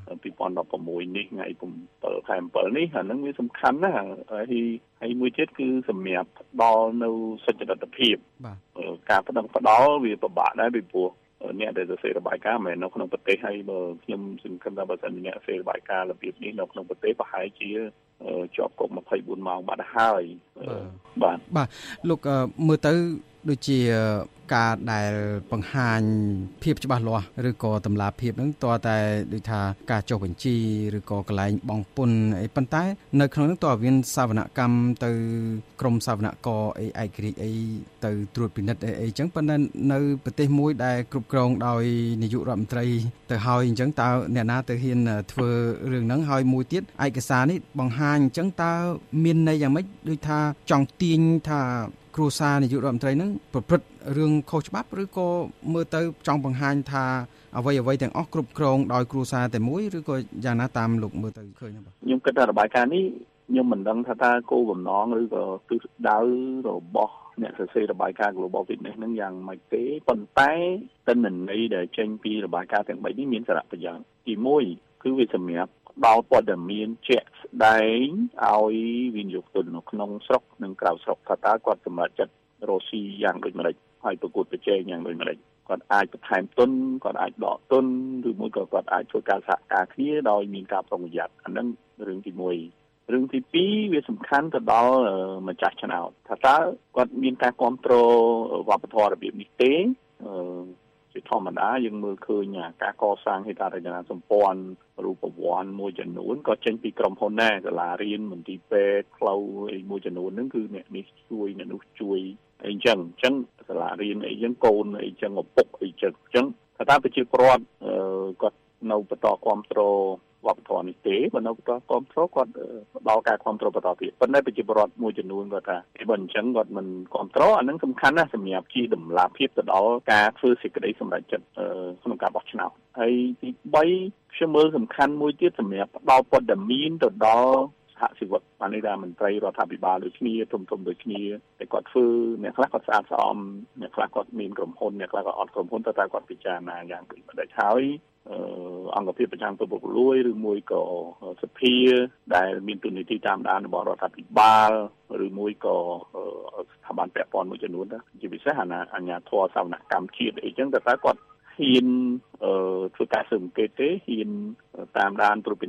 2016នេះថ្ងៃ7 ខែ 7នេះអានឹងវាសំខាន់ណាស់ហើយមួយទៀតគឺសម្រាប់ផ្ដល់នៅសុចរិតភាពការផ្ដល់វាពិបាកដែរពីព្រោះអ្នកដែលសរសេររបាយការណ៍មិននៅក្នុងប្រទេសហើយបើខ្ញុំសង្ឃឹមថាបើសិនអ្នកសរសេររបាយការណ៍របៀបនេះនៅក្នុងប្រទេសប្រហែលជាជាប់គុក24 ម៉ោងបាត់ហើយបាទលោកមើលទៅដូចជាការដែលបង្ហាញភាពច្បាស់លាស់ឬក៏តម្លាភាពហ្នឹងតើតែដូចថាការចុះបញ្ជីឬក៏កន្លែងបង់ពន្ធអីប៉ុន្តែនៅក្នុងហ្នឹងតើមានសវនកម្មទៅក្រមសវនករអីឯករាជ្យអីទៅត្រួតពិនិត្យអីចឹងប៉ុន្តែនៅប្រទេសមួយដែលគ្រប់គ្រងដោយនាយករដ្ឋមន្ត្រីទៅហើយអញ្ចឹងតើអ្នកណាទៅហ៊ានធ្វើរឿងហ្នឹងហើយមួយទៀតឯកសារនេះបង្ហាញអញ្ចឹងតើមានន័យយ៉ាងម៉េចដូចថាចង់ទាញថាគ្រួសារនាយករដ្ឋមន្ត្រីហ្នឹងប្រព្រឹត្តរឿងខុសច្បាប់ឬក៏មើលទៅចង់បង្ហាញថាអ្វីទាំងអស់គ្រប់គ្រងដោយគ្រួសារតែមួយឬក៏យ៉ាងណាតាមលោកមើលទៅឃើញបាទខ្ញុំគិតថារបាយការណ៍នេះខ្ញុំមិនដឹងថាតើគោលបំណងឬក៏ទិសដៅរបស់អ្នកសរសេររបាយការណ៍ Global Witness ហ្នឹងយ៉ាងម៉េចទេប៉ុន្តែទិន្នន័យដែលចេញពីរបាយការណ៍ទាំង3នេះមានសារៈប្រយោជន៍ទី1គឺវាសម្រាប់ដល់ព័ត៌មានជាក់ស្ដែងឲ្យវិនិយោគទុននៅក្នុងស្រុកនិងក្រៅស្រុកថាតើគាត់សម្រេចចិត្តរកស៊ីយ៉ាងដូចម្ដេចហើយប្រកួតប្រជែងយ៉ាងដូចម្ដេចគាត់អាចបន្ថែមទុនគាត់អាចដកទុនឬមួយក៏គាត់អាចធ្វើការសហការគ្នាដោយមានការប្រុងប្រយ័ត្នអាហ្នឹងរឿងទី1រឿងទី2វាសំខាន់ទៅដល់ម្ចាស់ឆ្នោតថាតើគាត់មានការគ្រប់គ្រងវប្បធម៌របៀបនេះទេជាធម្មតាយើងមើលឃើញការកសាងហេដ្ឋារចនាសម្ព័ន្ធរូបវន្តមួយចំនួនក៏ចេញពីក្រុមហ៊ុនដែរសាលារៀនមន្ទីរពេទ្យផ្លូវអីមួយចំនួនហ្នឹងគឺអ្នកនេះជួយអ្នកនោះជួយអីចឹងសាលារៀនអីចឹងកូនអីចឹងឪពុកអីចឹងថាតើប្រជាពលរដ្ឋគាត់នៅបន្តគ្រប់គ្រងវប្បធម៌នេះទេបើនៅបន្តគ្រប់គ្រងគាត់ផ្ដល់ការគ្រប់គ្រងបន្តទៀតប៉ុន្តែប្រជាពលរដ្ឋមួយចំនួនគាត់ថាបើអញ្ចឹងគាត់មិនគ្រប់គ្រងអានឹងសំខាន់ណាស់សម្រាប់ជាតម្លាភាពទៅដល់ការធ្វើសេចក្តីសម្រេចចិត្តក្នុងការបោះឆ្នោតហើយទី3ខ្ញុំមើលសំខាន់មួយទៀតសម្រាប់ផ្ដល់ព័ត៌មានទៅដល់សហជីវបានន័យថាមន្ត្រីរដ្ឋាភិបាលដូចគ្នាធំដូចគ្នាតែគាត់ធ្វើអ្នកខ្លះគាត់ស្អាតស្អំអ្នកខ្លះគាត់មានក្រុមហ៊ុនអ្នកខ្លះគាត់អត់ក្រុមហ៊ុនតែគាត់ពិចារណាយ៉ាងពិតហើយអង្គភាពប្រចាំប្រពុកលួយឬមួយក៏សភាដែលមានទូនាទីតាមដានរបស់រដ្ឋាភិបាលឬមួយក៏ស្ថាប័នពាក់ព័ន្ធមួយចំនួនដែរជាពិសេសអាជ្ញាធរសវនកម្មជាតិអីចឹងតែគាត់ហ៊ានធ្វើការស៊ើបអង្កេតទេហ៊ានតាមដានត្រួតពិនិត្យ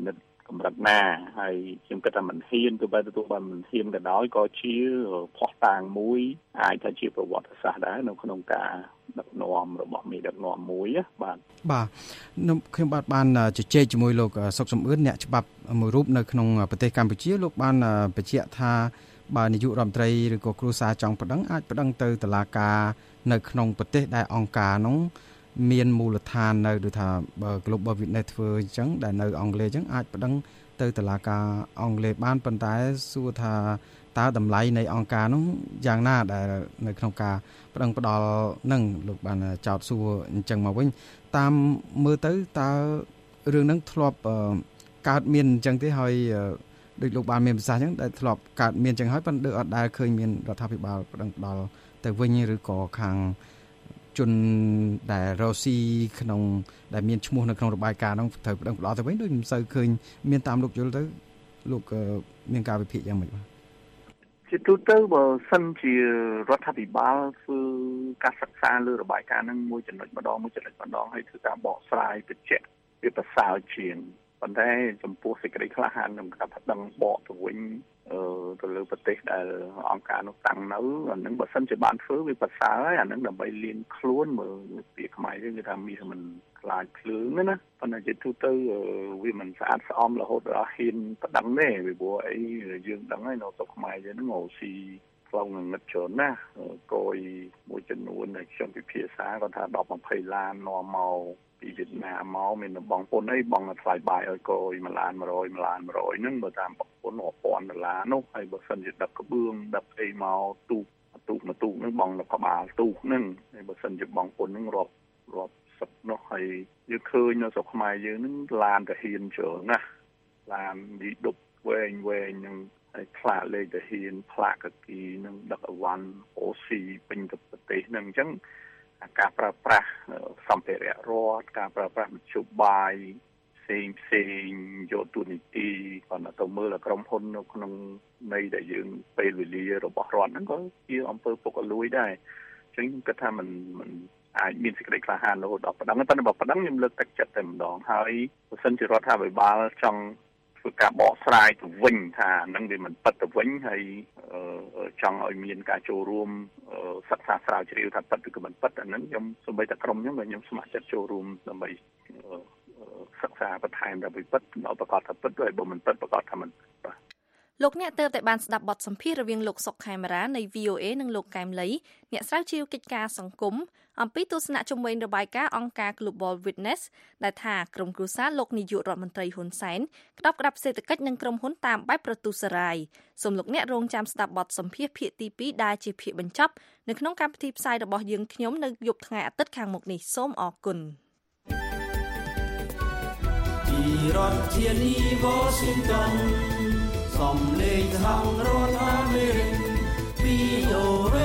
កម្រិតណាហើយខ្ញុំគិតថាមិនហ៊ានទៅបែបទទួលបានមិនហ៊ានក៏ដោយក៏ជាផុសតាងមួយអាចថាជាប្រវត្តិសាស្ត្រដែរនៅក្នុងការដឹកនាំរបស់មេដឹកនាំមួយបាទខ្ញុំបានជជែកជាមួយលោកសុកសំអឿនអ្នកច្បាប់មួយរូបនៅក្នុងប្រទេសកម្ពុជាលោកបានបញ្ជាក់ថាបើនាយករដ្ឋមន្ត្រីឬក៏គ្រួសារចង់ប្តឹងអាចប្តឹងទៅតុលាការនៅក្នុងប្រទេសដែលអង្គការនោះមានមូលដ្ឋាននៅដូចថាបើ Global Witness ធ្វើអញ្ចឹងដែលនៅអង់គ្លេសអញ្ចឹងអាចប្តឹងទៅតុលាការអង់គ្លេសបានប៉ុន្តែសួរថាតើតម្លៃនៃអង្គការនោះយ៉ាងណាដែលនៅក្នុងការប្តឹងផ្ដាល់នឹងលោកបានចោទសួរអញ្ចឹងមកវិញតាមមើលទៅតើរឿងហ្នឹងធ្លាប់កើតមានអញ្ចឹងទេហើយដូចលោកបានមានប្រសាសន៍អញ្ចឹងដែលធ្លាប់កើតមានអញ្ចឹងហើយប៉ុន្តែអត់ដែលឃើញមានរដ្ឋាភិបាលប្តឹងផ្ដាល់ទៅវិញឬក៏ខាងជនដែលរស់ស៊ីក្នុងដែលមានឈ្មោះនៅក្នុងរបាយការណ៍នោះត្រូវប្តឹងផ្ដាល់ទៅវិញដូចមិនសូវឃើញមានតាមលោកយល់ទៅលោកមានការវិភាគយ៉ាងម៉េចបាទជាទូទៅបើសិនជារដ្ឋាភិបាលធ្វើការសិក្សាលើរបាយការណ៍ហ្នឹងមួយចំណុចម្ដងហើយធ្វើការបកស្រាយបញ្ជាក់វាប្រសើរជាងប៉ុន្តែចំពោះសេចក្តីក្លាហានក្នុងការប្តឹងបកទៅវិញទៅលើប្រទេសដែលអង្គការនោះតាំងនៅអានឹងបើសិនជាបានធ្វើវាប្រសើរហើយអានឹងដើម្បីលៀងខ្លួនមើលពីខ្មែរយើងគេថាមាសមិនខ្លាចភ្លើងណាប៉ុន្តែជាទូទៅវាមិនស្អាតស្អំរហូតដល់ហ៊ានប្តឹងទេពីព្រោះអីយើងដឹងហើយនៅស្រុកខ្មែរយើងហ្នឹងអូស៊ីផ្លូវងងឹតច្រើនណាស់កយមួយចំនួនដែលខ្ញុំពិភាក្សាគាត់ថា10-20ឡាននាំមកពីវៀតណាមមកមានបងប្អូនអីបងថ្លៃបាយឲ្យកយ1ឡាន100ហ្នឹងបើតាមបងប្អូន$1000នោះហើយបើសិនជាដឹកក្បឿងដឹកអីមកទូកហ្នឹងបងនៅក្បាលទូកហ្នឹងហើយបើសិនជាបងប្អូនហ្នឹងរាប់សិបនោះហើយយើងឃើញនៅស្រុកខ្មែរយើងហ្នឹងឡានតាហ៊ានច្រើនណាស់ឡានឌីដប់វែងហ្នឹងហើយផ្លាកលេខតាហ៊ានផ្លាកកាគីហ្នឹងដឹកអវ៉ាន់អូស៊ីពេញទៅប្រទេសហ្នឹងអញ្ចឹងការប្រើប្រាស់សម្ភារៈរដ្ឋការប្រើប្រាស់មធ្យោបាយផ្សេងយកទូនីតិគាត់ទៅមើលក្រុមហ៊ុននៅក្នុងនៃដែលយើងពេលវេលារបស់រដ្ឋហ្នឹងក៏ជាអំពើពុករលួយដែរអញ្ចឹងខ្ញុំគិតថាมันអាចមានសេចក្តីក្លាហានរហូតដល់ប្តឹងប៉ុន្តែបើប្តឹងខ្ញុំលើកទឹកចិត្តតែម្ដងហើយបើសិនជារដ្ឋាភិបាលចង់ធ្វើការបកស្រាយទៅវិញថានឹងវាមិនពិតទៅវិញហើយចង់ឲ្យមានការចូលរួមសិក្សាស្រាវជ្រាវថាពិតឬក៏មិនពិតអាហ្នឹងខ្ញុំសូម្បីតែក្រុមខ្ញុំស្ម័គ្រចិត្តចូលរួមដើម្បីសិក្សាបន្ថែមដើម្បីពិតដល់ប្រកាសថាពិតហើយបើមិនពិតប្រកាសថាមិនបាទលោកអ្នកទើបតែបានស្ដាប់បទសម្ភាសន៍រវាងលោកសុកខេមរានៃ VOA និងលោកកែមលីអ្នកស្រាវជ្រាវកិច្ចការសង្គមអំពីទស្សនៈជំវិញរបាយការណ៍អង្គការ Global Witness ដែលថាក្រុមគ្រួសារលោកនាយករដ្ឋមន្ត្រីហ៊ុនសែនក្តាប់សេដ្ឋកិច្ចនិងក្រុមហ៊ុនតាមបែបប្រទុសរាយសូមលោកអ្នករងចាំស្ដាប់បទសម្ភាសន៍ភាគទី2ដែលជាភាគបញ្ចប់នៅក្នុងកម្មវិធីផ្សាយរបស់យើងខ្ញុំនៅយប់ថ្ងៃអាទិត្យខាងមុខនេះសូមអរគុណពីរដ្ឋធានី Washington សំឡេងសហរដ្ឋអាមេរិក VOA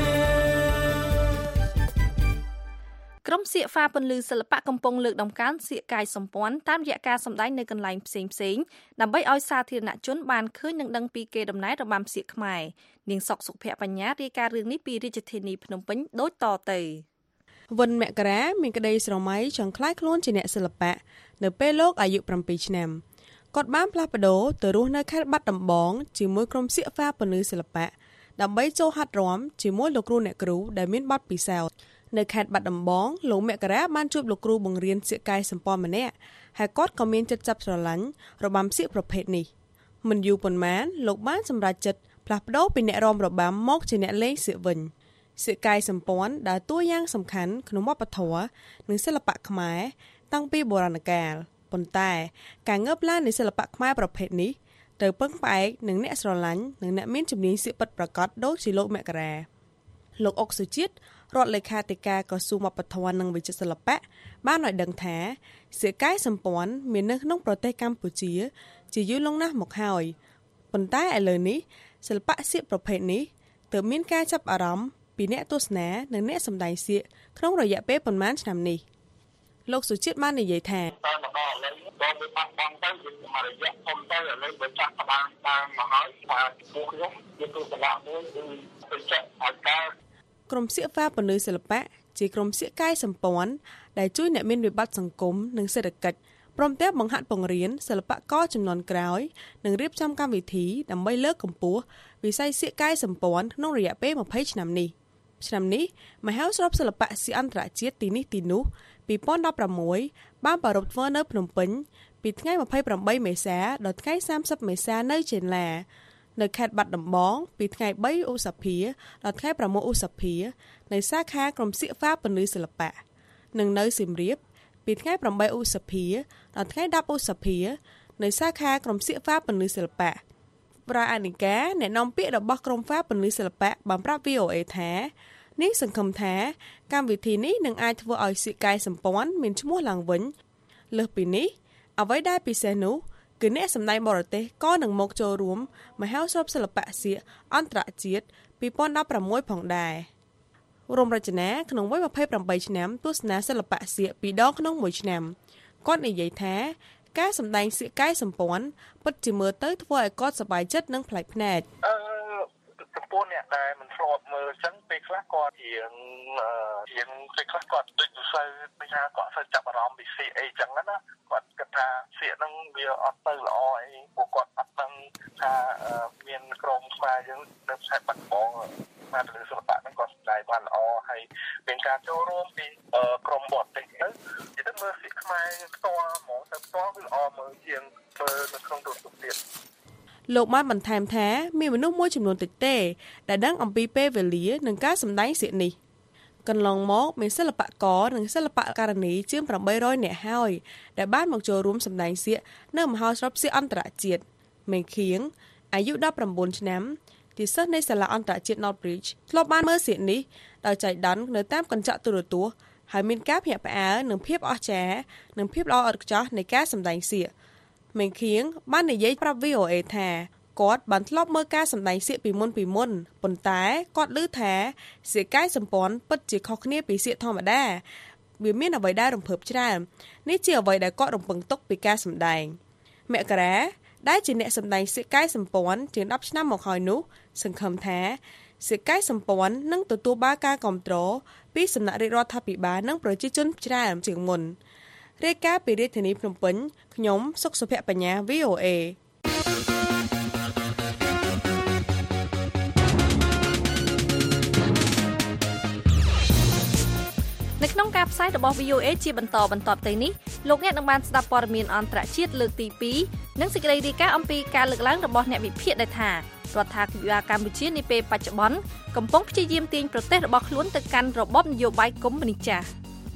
ក្រុមសៀកហ្វាពន្លឺសិល្បៈកំពុងលើកដំកើងសៀកកាយសម្ព័ន្ធតាមរយៈការសម្ដែងនៅកន្លែងផ្សេងៗដើម្បីឲ្យសាធារណជនបានឃើញនិងដឹងពីកេរដំណែលរបាំសៀកខ្មែរនាងសុកសុភបញ្ញារាយការណ៍រឿងនេះពីរាជធានីភ្នំពេញដូចតទៅវិនមករាមានក្តីស្រមៃចង់ក្លាយខ្លួនជាអ្នកសិល្បៈនៅពេលលោកអាយុ7ឆ្នាំគាត់បានផ្លាស់ប្ដូរទៅរស់នៅខេត្តបាត់ដំបងជាមួយក្រុមសៀកហ្វាពន្លឺសិល្បៈដើម្បីចូលហាត់រាំជាមួយលោកគ្រូអ្នកគ្រូដែលមានបទពិសោធន៍នៅខេត្តបាត់ដំបងលោកមករាបានជួបលោកគ្រូបង្រៀនសៀកកាយសម្ព័ន្ធម្នាក់ហើយគាត់ក៏មានចិត្តចាប់ស្រឡាញ់របាំសៀកប្រភេទនេះមិនយូរប៉ុន្មានលោកបានសម្រេចចិត្តផ្លាស់ប្ដូរពីអ្នករាំរបាំមកជាអ្នកលេងសៀកវិញសៀកកាយសម្ព័ន្ធដើរតួយ៉ាងសំខាន់ក្នុងវប្បធម៌និងសិល្បៈខ្មែរតាំងពីបុរាណកាលប៉ុន្តែការងើបឡើងនៃសិល្បៈខ្មែរប្រភេទនេះត្រូវពឹងផ្អែកនឹងអ្នកស្រឡាញ់និងអ្នកមានជំនាញសៀកពិតប្រាកដដូចជាលោកមករាលោកអុកសុជាតិរដ្ឋលេខាធិការក្រសួងវប្បធម៌និងវិចិត្រសិល្បៈបានឲ្យដឹងថាសៀកកាយសម្ព័ន្ធមាននៅក្នុងប្រទេសកម្ពុជាជាយូរលង់ណាស់មកហើយប៉ុន្តែឥឡូវនេះសិល្បៈសៀកប្រភេទនេះទើបមានការចាប់អារម្មណ៍ពីអ្នកទស្សនានិងអ្នកសម្ដែងសៀកក្នុងរយៈពេលប៉ុន្មានឆ្នាំនេះលោកសុជាតិបាននិយាយថាតែមកដល់ឥឡូវបងវាបាត់បង់ទៅយើងមករយៈធំទៅឥឡូវបើចាស់ក្បាលតាមមកហើយបាទពួកខ្ញុំជាទូតឡាមួយគឺទៅចាក់ឲ្យការក្រុមសៀកហ្វាពន្លឺសិល្បៈជាក្រុមសៀកកាយសម្ព័ន្ធដែលជួយអ្នកមានវិបត្តិសង្គមនិងសេដ្ឋកិច្ចព្រមទាំងបង្ហាត់បង្រៀនសិល្បករជំនាន់ក្រោយនិងរៀបចំកម្មវិធីដើម្បីលើកកម្ពស់វិស័យសៀកកាយសម្ព័ន្ធក្នុងរយៈពេល20ឆ្នាំនេះមហោស្រពសិល្បៈសៀកអន្តរជាតិទីនេះទីនោះ2016បានប្រារព្ធធ្វើនៅភ្នំពេញពីថ្ងៃ28មេសាដល់ថ្ងៃ30មេសានៅចេនឡានៅខេត្តបាត់ដំបងពីថ្ងៃ3ឧសភាដល់ថ្ងៃ6ឧសភានៅសាខាក្រុមសៀកហ្វាពន្លឺសិល្បៈនិងនៅសៀមរាបពីថ្ងៃ8ឧសភាដល់ថ្ងៃ10ឧសភានៅសាខាក្រុមសៀកហ្វាពន្លឺសិល្បៈប្រាអានិកាអ្នកនាំពាក្យរបស់ក្រុមហ្វាពន្លឺសិល្បៈបានប្រាប់ VOA ថានេះសង្ឃឹមថាកម្មវិធីនេះនឹងអាចធ្វើឲ្យសៀកកាយសម្ព័ន្ធមានឈ្មោះឡើងវិញលើសពីនេះអ្វីដែលពិសេសនោះគឺអ្នកសម្ដែងបរទេសក៏នឹងមកចូលរួមមហោស្រពសិល្បៈសៀកអន្តរជាតិ2016ផងដែររំរចនាក្នុងវ័យ28ឆ្នាំទស្សនាសិល្បៈសៀកពីរដងក្នុងមួយឆ្នាំគាត់និយាយថាការសម្ដែងសៀកកាយសម្ព័ន្ធពិតជាមើលទៅធ្វើឲ្យគាត់សប្បាយចិត្តនិងប្លែកភ្នែកចំពោះអ្នកដែលមិនធ្លាប់មើលអញ្ចឹងពេលខ្លះគាត់រៀងពេលខ្លះគាត់ដូចមិនសូវដូចថាគាត់សូវចាប់អារម្មណ៍ពីសៀកអីចឹងណាគាត់គិតថាសៀកហ្នឹងវាអត់ទៅល្អអីពួកគាត់អត់ដឹងថាមានក្រុមខ្មែរយើងនៅខេត្តបាត់ដំបងមកទៅសិល្បៈហ្នឹងគាត់ស្ដាយបានល្អហើយមានការចូលរួមពីក្រុមបរទេសទៅមើលសៀកខ្មែរផ្ទាល់ហ្មងទៅផ្ទាល់វាល្អមើលជាងមើលនៅក្នុងទូរទស្សន៍ទៀតលោកបានបន្ថែមថាមានមនុស្សមួយចំនួនតិចទេដែលដឹងអំពីពេលវេលានិងការសម្ដែងសៀកនេះកន្លងមកមានសិល្បករនិងសិល្បករនីជាង800នាក់ហើយដែលបានមកចូលរួមសម្ដែងសៀកនៅមហោស្រពសៀកអន្តរជាតិមេឃៀងអាយុ19ឆ្នាំជាសិស្សនៃសាលាអន្តរជាតិ Northbridge ធ្លាប់បានមើលសៀកនេះដោយចៃដន្យនៅតាមកញ្ចក់ទូរទស្សន៍ហើយមានការភ្ញាក់ផ្អើលនិងភាពអស្ចារ្យនិងភាពល្អឥតខ្ចោះនៃការសម្ដែងសៀកមេឃៀងបាននិយាយប្រាប់ VOA ថាគាត់បានធ្លាប់មើលការសម្ដែងសៀកពីមុនប៉ុន្តែគាត់ឮថាសៀកកាយសម្ព័ន្ធពិតជាខុសគ្នាពីសៀកធម្មតាវាមានអ្វីដែលរំភើបច្រើននេះជាអ្វីដែលគាត់រំពឹងទុកពីការសម្ដែងមករាដែលជាអ្នកសម្ដែងសៀកកាយសម្ព័ន្ធជាង10ឆ្នាំមកហើយនោះសង្ឃឹមថាសៀកកាយសម្ព័ន្ធនឹងទទួលបានការគាំទ្រពីសំណាក់រាជរដ្ឋាភិបាលនិងប្រជាជនច្រើនជាងមុនរាយការណ៍ពីរាជធានីភ្នំពេញខ្ញុំសុកសុភ័ក្របញ្ញា VOA នៅក្នុងការផ្សាយរបស់ VOA ជាបន្តទៅនេះលោកអ្នកនឹងបានស្ដាប់ព័ត៌មានអន្តរជាតិលើកទី2និងសេចក្តីរាយការណ៍អំពីការលើកឡើងរបស់អ្នកវិភាគដែលថារដ្ឋាភិបាលកម្ពុជានាពេលបច្ចុប្បន្នកំពុងព្យាយាមទាញប្រទេសរបស់ខ្លួនទៅកាន់របបនយោបាយកុម្មុយនីសចាស់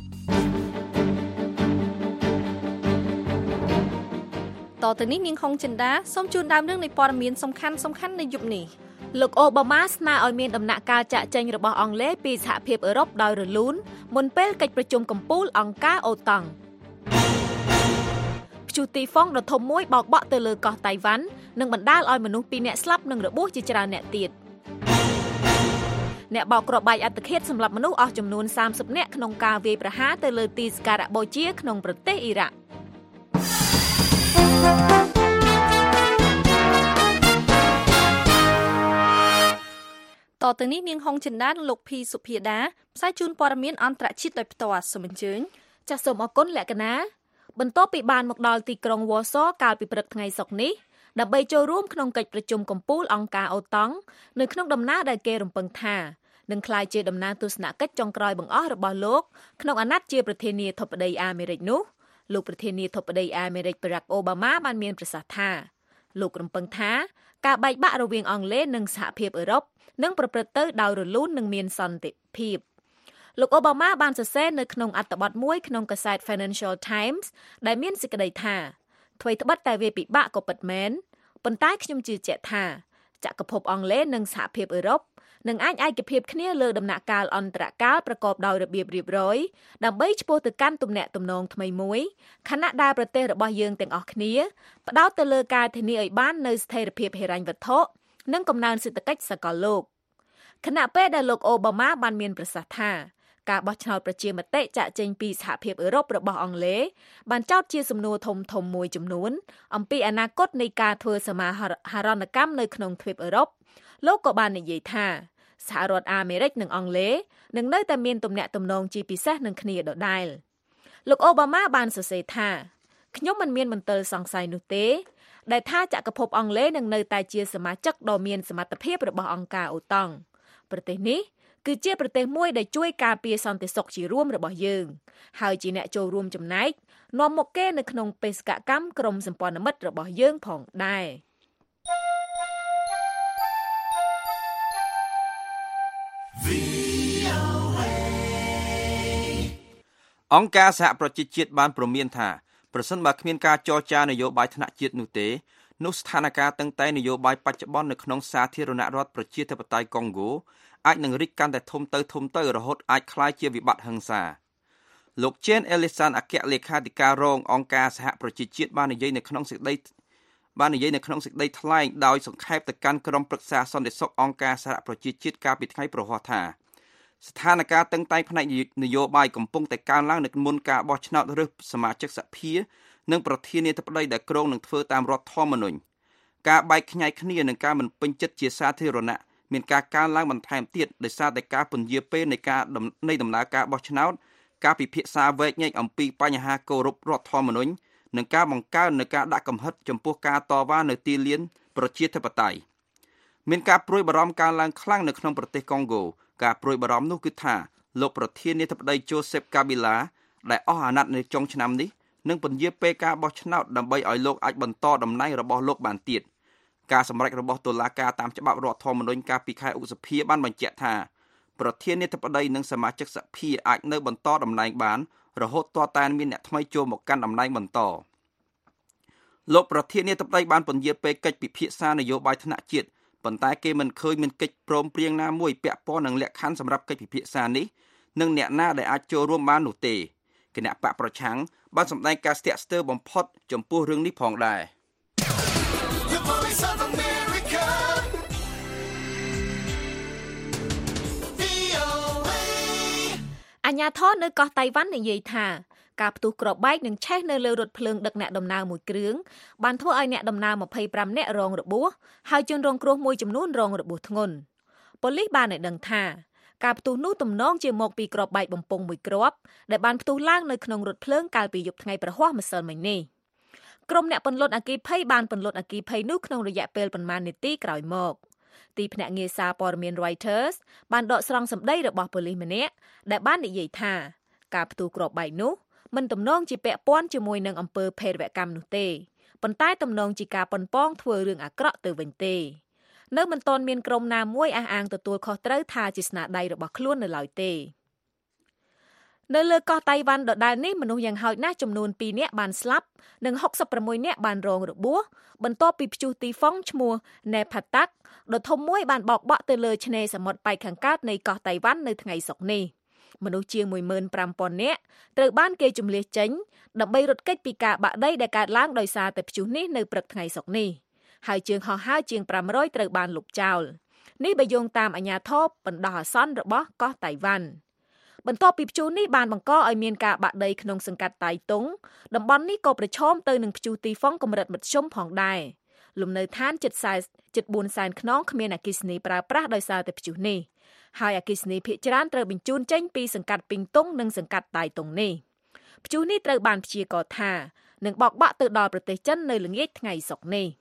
តទៅនេះនាងហុងចិន្តាសូមជូនដើមរឿងនៃព័ត៌មានសំខាន់នៅយប់នេះលោកអូបាម៉ាស្នើឲ្យមានដំណាក់កាលចាក់ចែងរបស់អង់គ្លេសពីសហភាពអឺរ៉ុបដោយរលូនមុនពេលកិច្ចប្រជុំកំពូលអង្គការអូតង់ព្យុះទីហ្វុងដ៏ធំមួយបោកបក់ទៅលើកោះតៃវ៉ាន់និងបណ្ដាលឲ្យមនុស្ស2នាក់ស្លាប់និងរបួសជាច្រើនអ្នកទៀតអ្នកបោកគ្រាប់បែកអត្តឃាតសម្លាប់មនុស្សអស់ចំនួន30នាក់ក្នុងការវាយប្រហារទៅលើទីសក្ការៈបូជាក្នុងប្រទេសអ៊ីរ៉ាក់តទៅនេះនាងហុងចិន្តានិងលោកភីសុភាដាផ្សាយជូនព័ត៌មានអន្តរជាតិដោយផ្ទាល់សូមអញ្ជើញចាសសូមអរគុណលក្ខណាបន្ទាប់ពីបានមកដល់ទីក្រុងវ៉ាសកាលពីព្រឹកថ្ងៃសុក្រនេះដើម្បីចូលរួមក្នុងកិច្ចប្រជុំកំពូលអង្គការអូតង់នៅក្នុងដំណើរដែលគេរំពឹងថានឹងក្លាយជាដំណើរទស្សនកិច្ចចុងក្រោយបង្អស់របស់លោកក្នុងអាណត្តិជាប្រធានាធិបតីអាមេរិកនោះលោកប្រធានាធិបតីអាមេរិកបារ៉ាក់អូបាម៉ាបានមានប្រសាសន៍ថាលោករំពឹងថាការបែកបាក់រវាងអង់គ្លេសនិងសហភាពអឺរ៉ុបនឹងប្រព្រឹត្តទៅដោយរលូននិងមានសន្តិភាពលោកអូបាម៉ាបានសរសេរនៅក្នុងអត្ថបទមួយក្នុងកាសែត Financial Times ដែលមានសេចក្តីថាអ្វីត្បិតតែវាពិបាកក៏ពិតមែនប៉ុន្តែខ្ញុំជឿជាក់ថាចក្រភពអង់គ្លេសនិងសហភាពអឺរ៉ុបនឹងអាចឯកភាពគ្នាលើដំណាក់កាលអន្តរកាលប្រកបដោយរបៀបរៀបរយដើម្បីឆ្ពោះទៅកាន់ទំនាក់ទំនងថ្មីមួយខណៈដែលប្រទេសរបស់យើងទាំងអស់គ្នាផ្ដោតទៅលើការធានាឲ្យបាននូវស្ថិរភាពហិរញ្ញវត្ថុនិងកំណើនសេដ្ឋកិច្ចសកលលោកខណៈពេលដែលលោកអូបាម៉ាបានមានប្រសាសន៍ថាការបោះឆ្នោតប្រជាមតិចាក់ចេញពីសហភាពអឺរ៉ុបរបស់អង់គ្លេសបានចោទជាសំណួរធំមួយចំនួនអំពីអនាគតនៃការធ្វើសមាហរណកម្មនៅក្នុងទ្វីបអឺរ៉ុបលោកក៏បាននិយាយថាសហរដ្ឋអាមេរិកនិងអង់គ្លេសនឹងនៅតែមានទំនាក់ទំនងជាពិសេសនឹងគ្នាដដែលលោកអូបាម៉ាបានសរសេរថាខ្ញុំមិនមានមន្ទិលសង្ស័យនោះទេដែលថាចក្រភពអង់គ្លេសនឹងនៅតែជាសមាជិកដ៏មានសមត្ថភាពរបស់អង្គការអូតង់ប្រទេសនេះគឺជាប្រទេសមួយដែលជួយការពារសន្តិសុខជារួមរបស់យើងហើយជាអ្នកចូលរួមចំណែកនាំមុខគេនៅក្នុងបេសកកម្មក្រមសម្ព័ន្ធមិត្តរបស់យើងផងដែរអង្គការសហប្រជាជាតិបានព្រមានថាប្រសិនបើគ្មានការចរចានយោបាយថ្នាក់ជាតិនោះទេនោះស្ថានភាពតឹងតែងនយោបាយបច្ចុប្បន្ននៅក្នុងសាធារណរដ្ឋប្រជាធិបតេយ្យកុងហ្គោអាចនឹងរីកកាន់តែធំទៅរហូតអាចក្លាយជាវិបត្តិហិង្សាលោក Jane Ellison អគ្គលេខាធិការរងអង្គការសហប្រជាជាតិបាននិយាយនៅក្នុងសេចក្តីថ្លែងដោយសង្ខេបទៅកាន់ក្រុមប្រឹក្សាសន្តិសុខអង្គការសហប្រជាជាតិកាលពីថ្ងៃប្រហ័សថាស្ថានភាពតឹងតែងផ្នែកនយោបាយកំពុងតែកើនឡើងនៅមុនការបោះឆ្នោតរើសសមាជិកសភានិងប្រធានាធិបតីដែលគ្រងនឹងធ្វើតាមរដ្ឋធម្មនុញ្ញការបែកខ្ញែកគ្នានិងការមិនពេញចិត្តជាសាធារណៈមានការកើនឡើងបន្ថែមទៀតដោយសារតែការពន្យាពេលនៃដំណើរការបោះឆ្នោតការពិភាក្សាវែកញែកអំពីបញ្ហាគោរពរដ្ឋធម្មនុញ្ញនិងការបង្កើននៃការដាក់កំហិតចំពោះការតវ៉ានៅទីលានប្រជាធិបតេយ្យមានការព្រួយបារម្ភកើនឡើងខ្លាំងនៅក្នុងប្រទេសកុងហ្គោការព្រួយបារម្ភនោះគឺថាលោកប្រធានាធិបតី Joseph Kabila ដែលអស់អាណត្តិនៅចុងឆ្នាំនេះនឹងពន្យាពេលការបោះឆ្នោតដើម្បីឲ្យលោកអាចបន្តតំណែងរបស់លោកបានទៀតការសម្រេចរបស់តុលាការតាមច្បាប់រដ្ឋធម្មនុញ្ញកាលពីខែឧសភាបានបញ្ជាក់ថាប្រធានាធិបតីនិងសមាជិកសភាអាចនៅបន្តតំណែងបានរហូតទាល់តែមានអ្នកថ្មីចូលមកកាន់តំណែងបន្តលោកប្រធានាធិបតីបានពន្យាពេលកិច្ចពិភាក្សានយោបាយថ្នាក់ជាតិប៉ុន្តែគេមិនឃើញមានកិច្ចព្រមព្រៀងណាមួយពាក់ព័ន្ធនឹងលក្ខខណ្ឌសម្រាប់កិច្ចពិភាក្សានេះនិងអ្នកណាដែលអាចចូលរួមបាននោះទេគណៈបកប្រឆាំងបានសម្ដែងការស្ទាក់ស្ទើរបំផុតចំពោះរឿងនេះផងដែរអាជ្ញាធរនៅកោះតៃវ៉ាន់និយាយថាការផ្ទុះគ្រាប់បែកនិងឆេះនៅលើរថភ្លើងដឹកអ្នកដំណើរមួយគ្រឿងបានធ្វើឲ្យអ្នកដំណើរ25នាក់រងរបួសហើយជនរងគ្រោះមួយចំនួនរងរបួសធ្ងន់ប៉ូលីសបានឲ្យដឹងថាការផ្ទុះនោះទំនងជាមកពីគ្រាប់បែកបំពង់មួយគ្រាប់ដែលបានផ្ទុះឡើងនៅក្នុងរថភ្លើងកាលពីយប់ថ្ងៃប្រហ័សម្សិលមិញនេះក្រុមអ្នកពន្លត់អគ្គីភ័យបានពន្លត់អគ្គីភ័យនោះក្នុងរយៈពេលប្រមាណនាទីក្រោយមកទីភ្នាក់ងារសារព័ត៌មាន Reuters បានដកស្រង់សម្ដីរបស់ប៉ូលីសម្នាក់ដែលបាននិយាយថាការផ្ទុះគ្រាប់បែកនោះមិនទំនងជាពាក់ព័ន្ធជាមួយនឹងអំពើភេរវកម្មនោះទេប៉ុន្តែទំនងជាការប៉ុនប៉ងធ្វើរឿងអាក្រក់ទៅវិញទេនៅមិនទាន់មានក្រុមណាមួយអះអាងទទួលខុសត្រូវថាជាស្នាដៃរបស់ខ្លួននៅឡើយទេនៅលើកោះតៃវ៉ាន់ដដែលនេះមនុស្សយ៉ាងហោចណាស់ចំនួន2នាក់បានស្លាប់និង66នាក់បានរងរបួសបន្ទាប់ពីព្យុះទីហ្វុងឈ្មោះ Nepatak ដ៏ធំមួយបានបោកបក់ទៅលើឆ្នេរសមុទ្រប៉ែកខាងកើតនៃកោះតៃវ៉ាន់នៅថ្ងៃសុក្រនេះមនុស្សជាង 15,000 នាក់ត្រូវបានគេជម្លៀសចេញដើម្បីរត់គេចពីការបាក់ដីដែលកើតឡើងដោយសារតែព្យុះនេះនៅព្រឹកថ្ងៃសុក្រនេះហើយជើងហោះហើរជាង500ត្រូវបានលុបចោលនេះបើយោងតាមអាជ្ញាធរបណ្ដោះអាសន្នរបស់កោះតៃវ៉ាន់បន្ទាប់ពីព្យុះនេះបានបង្កឲ្យមានការបាក់ដីក្នុងសង្កាត់តៃតុងតំបន់នេះក៏ប្រឈមទៅនឹងព្យុះទីហ្វុងកម្រិតមធ្យមផងដែរលំនៅឋានជិត4សែនខ្នងគ្មានអគ្គិសនីប្រើប្រាស់ដោយសារតែព្យុះនេះហើយអគ្គិសនីភាគច្រើនត្រូវបញ្ជូនចេញពីសង្កាត់ពីងតុងនិងសង្កាត់តៃតុងនេះព្យុះនេះត្រូវបានព្យាករណ៍ថានឹងបោកបក់ទៅដល់ប្រទេសចិននៅល្ងាចថ្ងៃសុក្រនេះ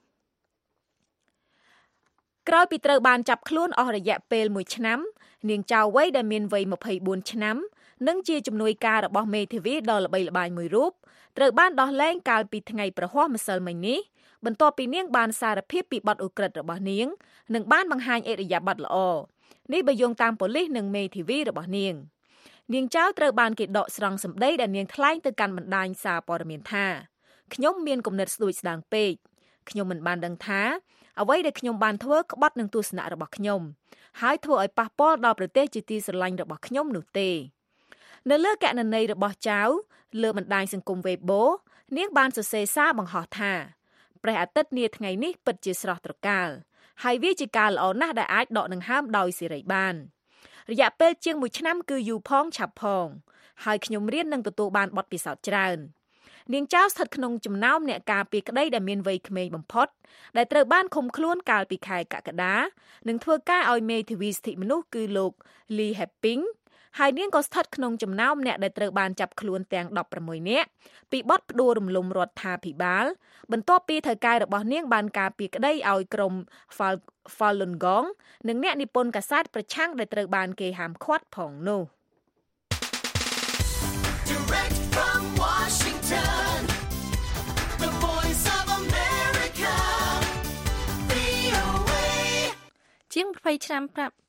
ក្រោយពីត្រូវបានចាប់ខ្លួនអស់រយៈពេល1ឆ្នាំនាងចៅវ័យដែលមានវ័យ24ឆ្នាំនិងជាជំនួយការរបស់មេធាវីដ៏ល្បីល្បាញមួយរូបត្រូវបានដោះលែងកាលពីថ្ងៃប្រហ័សម្សិលមិញនេះបន្ទាប់ពីនាងបានសារភាពពីបទឧក្រិដ្ឋរបស់នាងនិងបានបង្ហាញឥរិយាបថល្អនេះបើយោងតាមប៉ូលីសនិងមេធាវីរបស់នាងចៅត្រូវបានគេដកស្រង់សម្ដីដែលនាងថ្លែងទៅកាន់បណ្ដាញសារព័ត៌មានថាខ្ញុំមានគំនិតស្ដួយស្ដាងពេកខ្ញុំមិនបានដឹងថាអ្វីដែលខ្ញុំបានធ្វើក្បត់នឹងទស្សនៈរបស់ខ្ញុំហើយធ្វើឲ្យប៉ះពាល់ដល់ប្រទេសជាទីស្រឡាញ់របស់ខ្ញុំនោះទេនៅលើកណន័យរបស់ចៅលើបណ្ដាញសង្គម Weibo នាងបានសរសេរសារបង្ហោះថាព្រះអាទិត្យនាថ្ងៃនេះពិតជាស្រស់ត្រកាលហើយវាជាការល្អណាស់ដែលអាចដកដង្ហើមដោយសេរីបានរយៈពេលជាង1ឆ្នាំគឺយូរផងឆាប់ផងហើយខ្ញុំរៀននឹងទទួលបានបទពិសោធន៍ច្រើននាងចៅស្ថិតក្នុងចំណោមអ្នកការពារក្តីដែលមានវ័យក្មេងបំផុតដែលត្រូវបានឃុំខ្លួនកាលពីខែកក្កដានិងធ្វើការឲ្យមេធាវីសិទ្ធិមនុស្សគឺលោក Lee Heping ហើយនាងក៏ស្ថិតក្នុងចំណោមអ្នកដែលត្រូវបានចាប់ខ្លួនទាំង16នាក់ពីបទផ្ដួលរំលំរដ្ឋាភិបាលបន្ទាប់ពីថៅកែរបស់នាងបានការពារក្តីឲ្យក្រុម Falun Gong និងអ្នកនិពន្ធកាសែតប្រឆាំងដែលត្រូវបានគេហាមឃាត់ផងនោះ Direct from Washington, the voice of America, VOA. ជាង25 ឆ្នាំ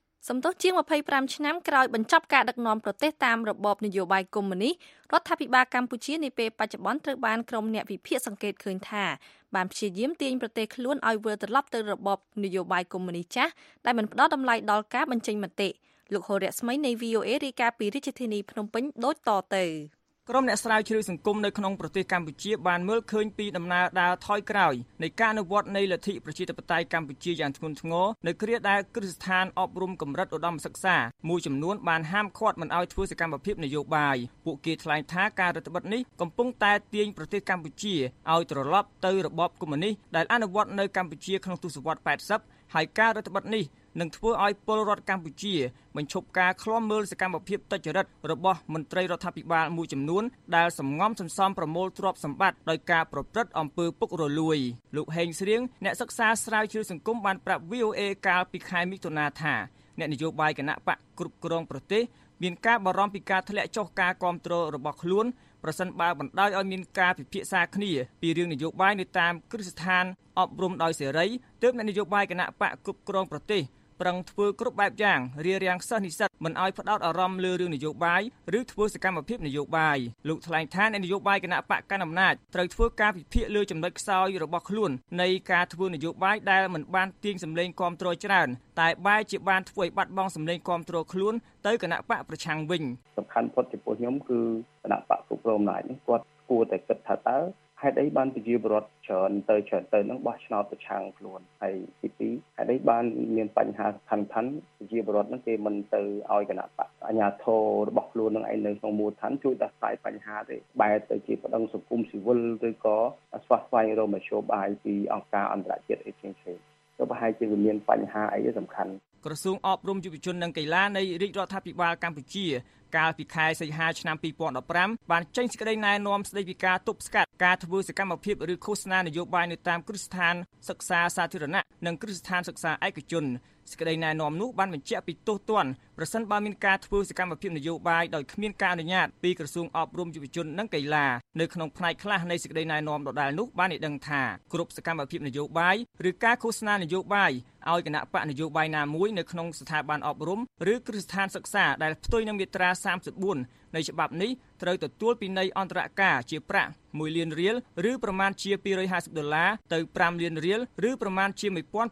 ក្រោយបញ្ចប់ការដឹកនាំប្រទេសតាមរបបនយោបាយកុម្មុយនីសរដ្ឋាភិបាលកម្ពុជានាពេលបច្ចុប្បន្នត្រូវបានក្រុមអ្នកវិភាគសង្កេតឃើញថាបានព្យាយាមទាញប្រទេសខ្លួនឲ្យវិលត្រឡប់ទៅរបបនយោបាយកុម្មុយនីសចាស់ដែលមិនផ្ដល់តម្លៃដល់ការបញ្ចេញមតិលោកហូរៈស្មីនៃ VOA រាយការណ៍ពីរាជធានីភ្នំពេញដូចតទៅក្រុមអ្នកស្រាវជ្រាវសង្គមនៅក្នុងប្រទេសកម្ពុជាបានមើលឃើញពីដំណើរដើរថយក្រោយនៃការអនុវត្តនៃលទ្ធិប្រជាធិបតេយ្យកម្ពុជាយ៉ាងធ្ងន់ធ្ងរនៅគ្រាដែលគ្រឹះស្ថានអប់រំកម្រិតឧត្តមសិក្សាមួយចំនួនបានហាមឃាត់មិនឲ្យធ្វើសកម្មភាពនយោបាយពួកគេថ្លែងថាការរដ្ឋបិទនេះកំពុងតែទាញប្រទេសកម្ពុជាឲ្យត្រឡប់ទៅរបបកុម្មុយនីសដែលអនុវត្តនៅកម្ពុជាក្នុងទសវត្សរ៍ 80 ហើយការរដ្ឋបិទនេះនឹងធ្វើឲ្យពលរដ្ឋកម្ពុជាបញ្ឈប់ការឃ្លាំមើលសកម្មភាពទុច្ចរិតរបស់មន្ត្រីរដ្ឋាភិបាលមួយចំនួនដែលសម្ងំសន្សំប្រមូលទ្រព្យសម្បត្តិដោយការប្រព្រឹត្តអំពើពុករលួយលោកហេងស្រៀងអ្នកសិក្សាស្រាវជ្រាវសង្គមបានប្រាប់ VOA កាលពីខែមិថុនាថាអ្នកនយោបាយគណៈបកគ្រប់គ្រងប្រទេសមានការបារម្ភពីការធ្លាក់ចុះការគាំទ្ររបស់ខ្លួនប្រសិនបើបណ្ដោយឲ្យមានការពិភាក្សាគ្នាពីរឿងនយោបាយនៅតាមគ្រឹះស្ថានអប់រំដោយសេរីទើបអ្នកនយោបាយគណៈបកគ្រប់គ្រងប្រទេសប្រឹងធ្វើគ្រប់បែបយ៉ាងរារាំងសិស្សនិស្សិតមិនឲ្យផ្ដោតអារម្មណ៍លើរឿងនយោបាយឬធ្វើសកម្មភាពនយោបាយលោកថ្លែងថាអ្នកនយោបាយគណៈបកកណ្ដាលអំណាចត្រូវធ្វើការវិភាគលើចំណុចខ្សោយរបស់ខ្លួននៃការធ្វើនយោបាយដែលមិនបានទាញសម្លេងគាំទ្រច្រើនតែបែរជាបានធ្វើឲ្យបាត់បង់សម្លេងគាំទ្រខ្លួនទៅគណៈបកប្រឆាំងវិញសំខាន់ផុតចំពោះខ្ញុំគឺគណៈបកគ្រប់គ្រងអំណាចនេះគាត់គួរតែគិតថាតើហេតុអីបានប្រជាពលរដ្ឋច្រើនទៅនឹងបោះឆ្នោតប្រឆាំងខ្លួនហើយទី2ហេតុអីបានមានបញ្ហាសំខាន់ប្រជាពលរដ្ឋនឹងគេមិនទៅឲ្យគណៈបកអាជ្ញាធររបស់ខ្លួននឹងឯងនៅក្នុងមូលដ្ឋានជួយដោះស្រាយបញ្ហាទេបែរទៅជាប្តឹងសង្គមស៊ីវិលឬក៏ស្វះស្វែងរកមធ្យោបាយពីអង្គការអន្តរជាតិអីផ្សេងៗទៅប្រហែលជាវាមានបញ្ហាអីសំខាន់ក្រសួងអប់រំយុវជននិងកីឡានៃរាជរដ្ឋាភិបាលកម្ពុជាកាលពីខែសីហាឆ្នាំ2015បានចេញសេចក្តីណែនាំស្តីពីការទប់ស្កាត់ការធ្វើសកម្មភាពឬឃោសនានយោបាយនៅតាមគ្រឹះស្ថានសិក្សាសាធារណៈនិងគ្រឹះស្ថានសិក្សាឯកជនសេចក្តីណែនាំនោះបានបញ្ជាក់ពីទោសទណ្ឌប្រសិនបើមានការធ្វើសកម្មភាពនយោបាយដោយគ្មានការអនុញ្ញាតពីក្រសួងអប់រំយុវជននិងកីឡានៅក្នុងផ្នែកខ្លះនៃសេចក្តីណែនាំដដែលនោះបានឲ្យដឹងថាគ្រប់សកម្មភាពនយោបាយឬការឃោសនានយោបាយឲ្យគណៈបកនយោបាយណាមួយនៅក្នុងស្ថាប័នអប់រំឬគ្រឹះស្ថានសិក្សាដែលផ្ទុយនឹងមាត្រា34នៃច្បាប់នេះត្រូវទទួលពិន័យអន្តរការជាប្រាក់1លានរៀលឬប្រមាណជា$250ទៅ5លានរៀលឬប្រមាណជា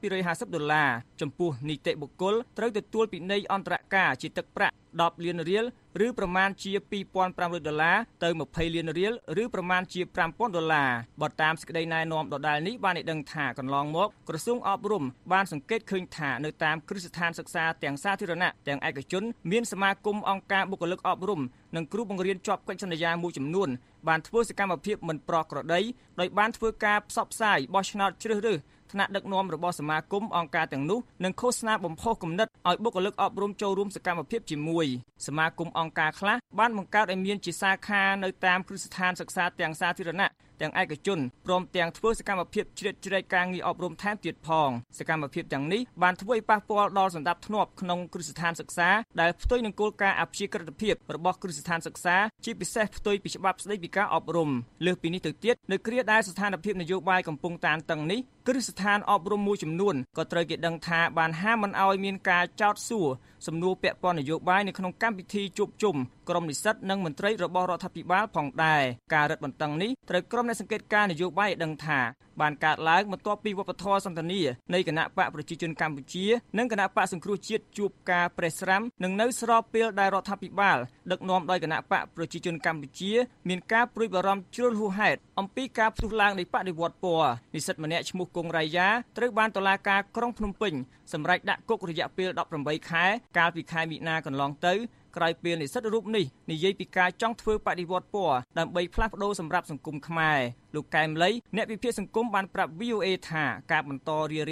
$1250ចំពោះនីតិបុគ្គលត្រូវទទួលពិន័យអន្តរការជាទឹកប្រាក់10លានរៀលឬប្រមាណជា$2500ទៅ20លានរៀលឬប្រមាណជា$5000បើតាមសេចក្តីណែនាំដដែលនេះបានឲ្យដឹងថាកន្លងមកក្រសួងអប់រំបានសង្កេតឃើញថានៅតាមគ្រឹះស្ថានសិក្សាទាំងសាធារណៈទាំងឯកជនមានសមាគមអង្គការបុគ្គលិកអប់រំនិងគ្រូបង្រៀនជាប់កិច្ចសន្យាមួយចំនួនបានធ្វើសកម្មភាពមិនប្រក្រតីដោយបានធ្វើការផ្សព្វផ្សាយបោះឆ្នោតជ្រើសរើសថ្នាក់ដឹកនាំរបស់សមាគមអង្គការទាំងនោះនិងឃោសនាបំផុសគំនិតឲ្យបុគ្គលិកអប់រំចូលរួមសកម្មភាពជាមួយសមាគមអង្គការខ្លះបានបង្កើតឲ្យមានជាសាខានៅតាមគ្រឹះស្ថានសិក្សាទាំងសាធារណៈទាំងឯកជនព្រមទាំងធ្វើសកម្មភាពជ្រៀតជ្រែកការងារអប់រំថែមទៀតផងសកម្មភាពទាំងនេះបានធ្វើឲ្យប៉ះពាល់ដល់សន្តិភាពក្នុងគ្រឹះស្ថានសិក្សាដែលផ្ទុយនឹងគោលការណ៍អព្យាក្រឹតភាពរបស់គ្រឹះស្ថានសិក្សាជាពិសេសផ្ទុយពីច្បាប់ស្តីពីការអប់រំលើសពីនេះទៅទៀតនៅគ្រាដែលស្ថានភាពនយោបាយកំពុងតានតឹងនេះគ្រឹះស្ថានអប់រំមួយចំនួនក៏ត្រូវគេដឹងថាបានហាមមិនឲ្យមានការចោទសួរសំណួរពាក់ព័ន្ធនយោបាយនៅក្នុងកម្មវិធីជួបជុំក្រុមនិស្សិតនិងមន្ត្រីរបស់រដ្ឋាភិបាលផងដែរការរឹតបន្តឹងនេះត្រូវក្រុមអ្នកសង្កេតការណ៍នយោបាយឲ្យដឹងថាបានកើតឡើងបន្ទាប់ពីវប្បធម៌សន្តានានៃគណៈបកប្រជាជនកម្ពុជានិងគណៈបកសង្គ្រោះជាតិជួបការប្រេះស្រាំនិងនៅស្របពេលដែលរដ្ឋាភិបាលដឹកនាំដោយគណៈបកប្រជាជនកម្ពុជាមានការព្រួយបារម្ភជ្រុលហួសហេតុអំពីការផ្ទុះឡើងនៃបដិវត្តពណ៌និស្សិតម្នាក់ឈ្មោះគង់រ៉ៃយ៉ាត្រូវបានតុលាការក្រុងភ្នំពេញសម្រេចដាក់គុករយៈពេល18ខែកាលពីខែមិនិនាកន្លងទៅក្រោយពេលនិស្សិតរូបនេះនិយាយពីការចង់ធ្វើបដិវត្តពណ៌ដើម្បីផ្លាស់ប្ដូរសម្រាប់សង្គមខ្មែរលោកកែមលីអ្នកវិភាគសង្គមបានប្រាប់ VOA ថាការបន្តរារាំង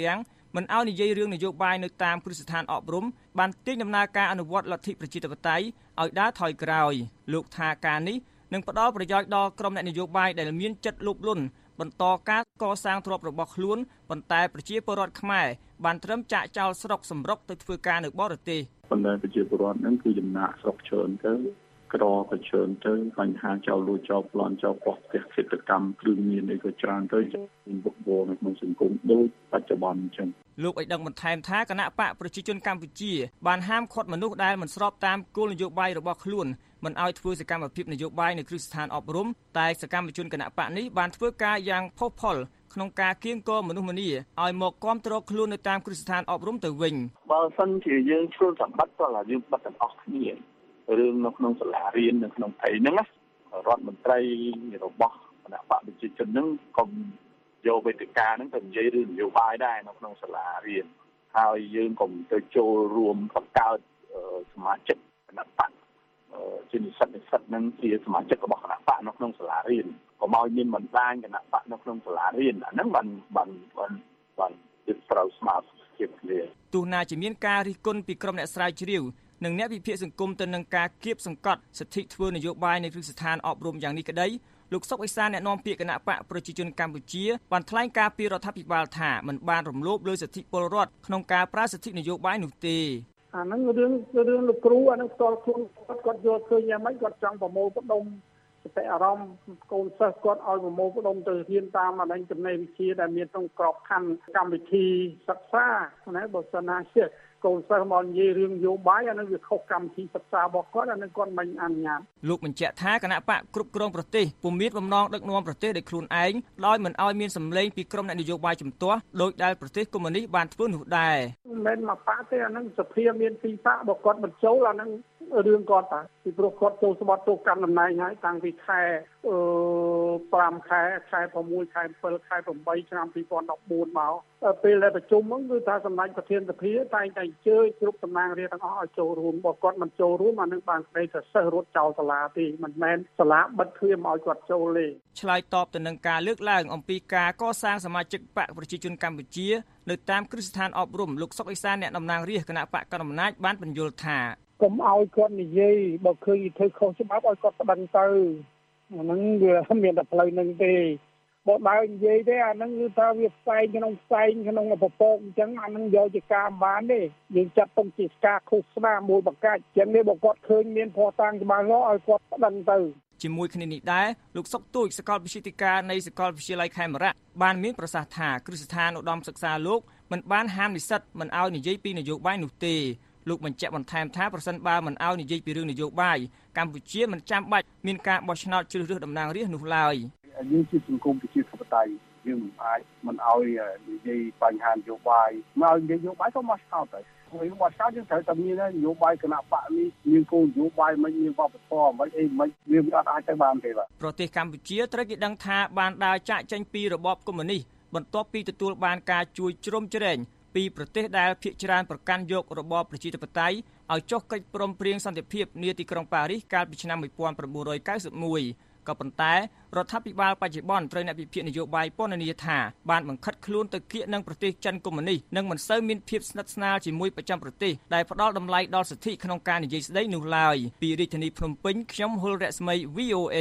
មិនឲ្យនិយាយរឿងនយោបាយនៅតាមគ្រឹះស្ថានអប់រំបានទាញដំណើរការអនុវត្តលទ្ធិប្រជាធិបតេយ្យឲ្យដើរថយក្រោយលោកថាការនេះនឹងផ្ដល់ប្រយោជន៍ដល់ក្រុមអ្នកនយោបាយដែលមានចិត្តលោភលន់បន្តការកសាងទ្រព្យរបស់ខ្លួនប៉ុន្តែប្រជាពលរដ្ឋខ្មែរបានត្រឹមចាក់ចោលស្រុកសម្រុកទៅធ្វើការនៅបរទេសប៉ុន្តែប្រជាពលរដ្ឋហ្នឹងគឺចំណាក់ស្រុកច្រើនទៅក្រក៏ច្រើនទៅបញ្ហាចោលលួចចោលប្លន់ចោលបោះផ្ទះសេដ្ឋកម្មគ្រឿងញៀនអីក៏ច្រើនទៅមានបុគ្គលនៅក្នុងសង្គមដូចបច្ចុប្បន្នអញ្ចឹងលោកឲ្យដឹងបន្ថែមថាគណៈបកប្រជាជនកម្ពុជាបានហាមឃាត់មនុស្សដែលមិនស្របតាមគោលនយោបាយរបស់ខ្លួនមិនឲ្យធ្វើសកម្មភាពនយោបាយនៅគ្រឹះស្ថានអប់រំតែសកម្មជនគណៈបកនេះបានធ្វើការយ៉ាងផុសផុលក្នុងការគៀងគរមនុស្សម្នាឲ្យមកគាំទ្រខ្លួននៅតាមគ្រឹះស្ថានអប់រំទៅវិញបើសិនជាយើងឆ្លងសម្បត្តិក៏យើងបាត់ទាំងអស់គ្នារឿងនៅក្នុងសាលារៀននៅក្នុងអីហ្នឹងណារដ្ឋមន្ត្រីរបស់គណៈបកប្រជាជនហ្នឹងក៏យកវេទិកាហ្នឹងទៅនិយាយរឿងនយោបាយដែរនៅក្នុងសាលារៀនហើយយើងក៏ទៅចូលរួមបង្កើតសមាជិកគណៈបកជានិស្សិតហ្នឹងជាសមាជិករបស់គណៈបកនៅក្នុងសាលារៀនកុំឲ្យមានបណ្ដាញគណៈបកនៅក្នុងសាលារៀនអាហ្នឹងបានជាត្រូវស្មារតីជាគ្នាទោះណាជាមានការរិះគន់ពីក្រុមអ្នកស្រាវជ្រាវនិងអ្នកវិភាគសង្គមទៅនឹងការគៀបសង្កត់សិទ្ធិធ្វើនយោបាយនៅគ្រឹះស្ថានអប់រំយ៉ាងនេះក្តីលោកសុកអេសានអ្នកនាំពាក្យគណៈបកប្រជាជនកម្ពុជាបានថ្លែងការពីរដ្ឋាភិបាលថាមិនបានរំលោភលើសិទ្ធិពលរដ្ឋក្នុងការប្រើសិទ្ធិនយោបាយនោះទេអាហ្នឹងរឿងលោកគ្រូអាហ្នឹងផ្ទាល់ខ្លួនគាត់យល់ឃើញយ៉ាងម៉េចគាត់ចង់ប្រមូលផ្ដុំសតិអារម្មណ៍កូនសិស្សគាត់ឲ្យប្រមូលផ្ដុំទៅរៀនតាមអាហ្នឹងចំណេះវិជ្ជាដែលមានក្នុងក្របខ័ណ្ឌកម្មវិធីសិក្សាណាបើសិនណាជាកូនសិស្សមកនិយាយរឿងនយោបាយអានឹងវាខុសកម្មវិធីសិក្សារបស់គាត់អានឹងគាត់មិនអនុញ្ញាតលោកបញ្ជាក់ថាគណៈបកគ្រប់គ្រងប្រទេសពុំមានបំណងដឹកនាំប្រទេសដោយខ្លួនឯងដោយមិនឲ្យមានសម្លេងពីក្រុមអ្នកនយោបាយជំទាស់ដោយដែលប្រទេសកុម្មុយនីសបានធ្វើនោះដែរមិនមែនមកបកទេអានឹងសភាមានពីបកបើគាត់បញ្ចូលអានឹងរឿងគាត់តាពីព្រោះគាត់ចូលស្បត់ចូលកម្មតំណែងហើយតាំងពីខែ5ខែ6ខែ7ខែ8ឆ្នាំ2014មកពេលដែលប្រជុំហ្នឹងគឺថាសម្ដេចប្រធានសភាតែងតែអញ្ជើញគ្រប់តំណាងរាស្ត្រទាំងអស់ឲ្យចូលរួមបើគាត់មិនចូលរួមអានឹងបានស្ដីថាសិស្សរត់ចោលសាលាទេមិនមែនសាលាបិទទ្វារមកឲ្យគាត់ចូលទេឆ្លើយតបទៅនឹងការលើកឡើងអំពីការកសាងសមាជិកបកប្រជាជនកម្ពុជានៅតាមគ្រឹះស្ថានអប់រំលោកសុកអេសានអ្នកតំណាងរាស្ត្រគណៈបកកណ្ដាលអំណាចបានបញ្យល់ថាកុំឲ្យគាត់និយាយបើឃើញធ្វើខុសច្បាប់ឲ្យគាត់ប្តឹងទៅអាហ្នឹងវាមានតែផ្លូវនឹងទេបើបើនិយាយទេអាហ្នឹងគឺថាវាផ្សែងក្នុងប្រព័ន្ធអញ្ចឹងអាហ្នឹងយកជាការបានទេយើងចាត់ទុកជាការឃោសនាមួយបង្កាច់អញ្ចឹងនេះបើគាត់ឃើញមានភស្តុតាងច្បាស់លាស់ឲ្យគាត់ប្តឹងទៅជាមួយគ្នានេះដែរលោកសុកទូចសាកលវិទ្យាធិការនៃសាកលវិទ្យាល័យខេមរៈបានមានប្រសាសន៍ថាគ្រឹះស្ថានឧត្តមសិក្សាលោកមិនបានហាមនិស្សិតមិនឲ្យនិយាយពីនយោបាយនោះទេលោកបញ្ជាក់បន្ថែមថាប្រសិនបើមិនឲ្យនិយាយពីរឿងនយោបាយកម្ពុជាមិនចាំបាច់មានការបោះឆ្នោតជ្រើសរើសតំណាងរាស្ត្រនោះឡើយយើងជាសង្គមប្រជាធិបតេយ្យយើងមិនឲ្យនិយាយបញ្ហានយោបាយមកនិយាយនយោបាយក៏មកឆ្នោតទៅយើងមកឆ្នោតយើងត្រូវតែមាននយោបាយគណៈបកនេះមានគោលនយោបាយមិនមានវប្បធម៌មិនអីមិនវាអត់អាចទៅបានទេបាទប្រទេសកម្ពុជាត្រូវគេដឹងថាបានដើរចាកចេញពីរបបកុម្មុយនីសបន្ទាប់ពីទទួលបានការជួយជ្រោមជ្រែងពីប្រទេសដែលភាគច្រើនប្រកាន់យករបបប្រជាធិបតេយ្យឲ្យចុះកិច្ចព្រមព្រៀងសន្តិភាពនាទីក្រុងប៉ារីសកាលពីឆ្នាំ1991ក៏ប៉ុន្តែរដ្ឋាភិបាលបច្ចុប្បន្នត្រូវអ្នកវិភាគនយោបាយពណ៌នាថាបានបង្ខិតខ្លួនទៅគៀកនឹងប្រទេសចិនកុម្មុយនីសនិងមិនសូវមានភាពស្និទ្ធស្នាលជាមួយប្រចាំប្រទេសដែលផ្ដល់តម្លៃដល់សិទ្ធិក្នុងការនិយាយស្ដីនោះឡើយពីរាជធានីភ្នំពេញខ្ញុំហុលរស្មី VOA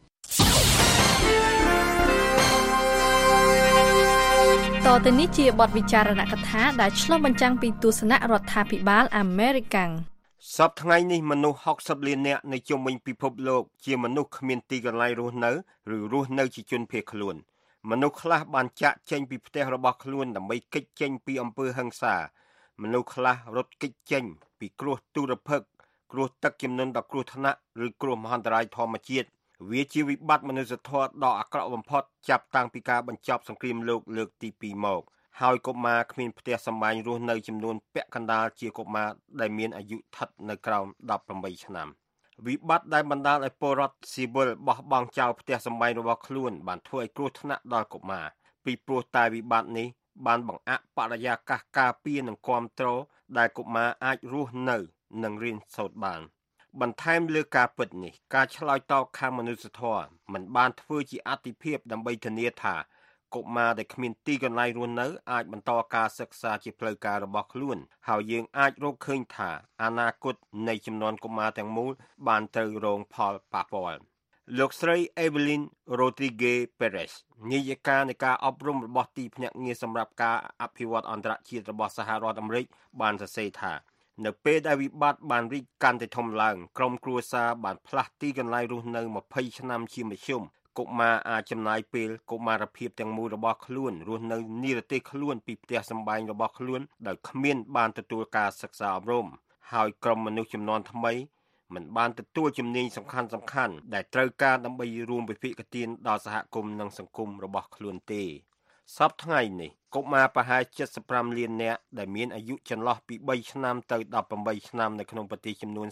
តទៅនេះជាបទវិចារណកថាដែលឆ្លុះបញ្ចាំងពីទស្សនៈរដ្ឋាភិបាលអាមេរិកសប្តាហ៍ថ្ងៃនេះមនុស្ស60លាននាក់នៅជុំវិញពិភពលោកជាមនុស្សគ្មានទីកន្លែងរស់នៅឬរស់នៅជាជនភៀសខ្លួនមនុស្សខ្លះបានចាកចេញពីផ្ទះរបស់ខ្លួនដើម្បីគេចចេញពីអំពើហិង្សាមនុស្សខ្លះរត់គេចចេញពីគ្រោះទុរភិក្សគ្រោះទឹកជំនន់ដ៏គ្រោះថ្នាក់ឬគ្រោះមហន្តរាយធម្មជាតិវាជាវិបត្តិមនុស្សធម៌ដ៏អាក្រក់បំផុតចាប់តាំងពីការបញ្ចប់សង្គ្រាមលោកលើកទី2មកហើយកុមារគ្មានផ្ទះសម្បែងរស់នៅចំនួនពាក់កណ្ដាលជាកុមារដែលមានអាយុស្ថិតនៅក្រោម18ឆ្នាំវិបត្តិដែលបណ្ដាលឲ្យពលរដ្ឋស៊ីវិលបោះបង់ចោលផ្ទះសម្បែងរបស់ខ្លួនបានធ្វើឲ្យគ្រោះថ្នាក់ដល់កុមារពីព្រោះតែវិបត្តិនេះបានបង្អាក់បរិយាកាសការពារនិងគាំទ្រដែលកុមារអាចរស់នៅនិងរៀនសូត្របានបន្ថែមលើការពិតនេះការឆ្លើយតបខាងមនុស្សធម៌មិនបានធ្វើជាអាទិភាពដើម្បីធានាថាកុមារដែលគ្មានទីកន្លែងរស់នៅអាចបន្តការសិក្សាជាផ្លូវការរបស់ខ្លួនហើយយើងអាចរកឃើញថាអនាគតនៃចំនួនកុមារទាំងមូលបានត្រូវរងផលប៉ះពាល់លោកស្រី Evelyn Rodriguez Perez នាយិកានៃការអប់រំរបស់ទីភ្នាក់ងារសម្រាប់ការអភិវឌ្ឍអន្តរជាតិរបស់សហរដ្ឋអាមេរិកបានសរសេរថានៅពេលដែលវិបត្តិបានរីកកាន់តែធំឡើងក្រុមគ្រួសារបានផ្លាស់ទីកន្លែងរស់នៅ20ឆ្នាំជាមធ្យមកុមារអាចចំណាយពេលកុមារភាពទាំងមូលរបស់ខ្លួនរស់នៅនិរទេសខ្លួនពីផ្ទះសម្បែងរបស់ខ្លួនដោយគ្មានបានទទួលការសិក្សាអប់រំហើយក្រុមមនុស្សជំនាន់ថ្មីមិនបានទទួលជំនាញសំខាន់ៗដែលត្រូវការដើម្បីរួមវិភាគទានដល់សហគមន៍និងសង្គមរបស់ខ្លួនទេសប្តាហ៍ថ្ងៃនេះកុមារប្រហែល75លាននាក់ដែលមានអាយុចន្លោះពី3ឆ្នាំទៅ18ឆ្នាំនៅក្នុងប្រទេសចំនួន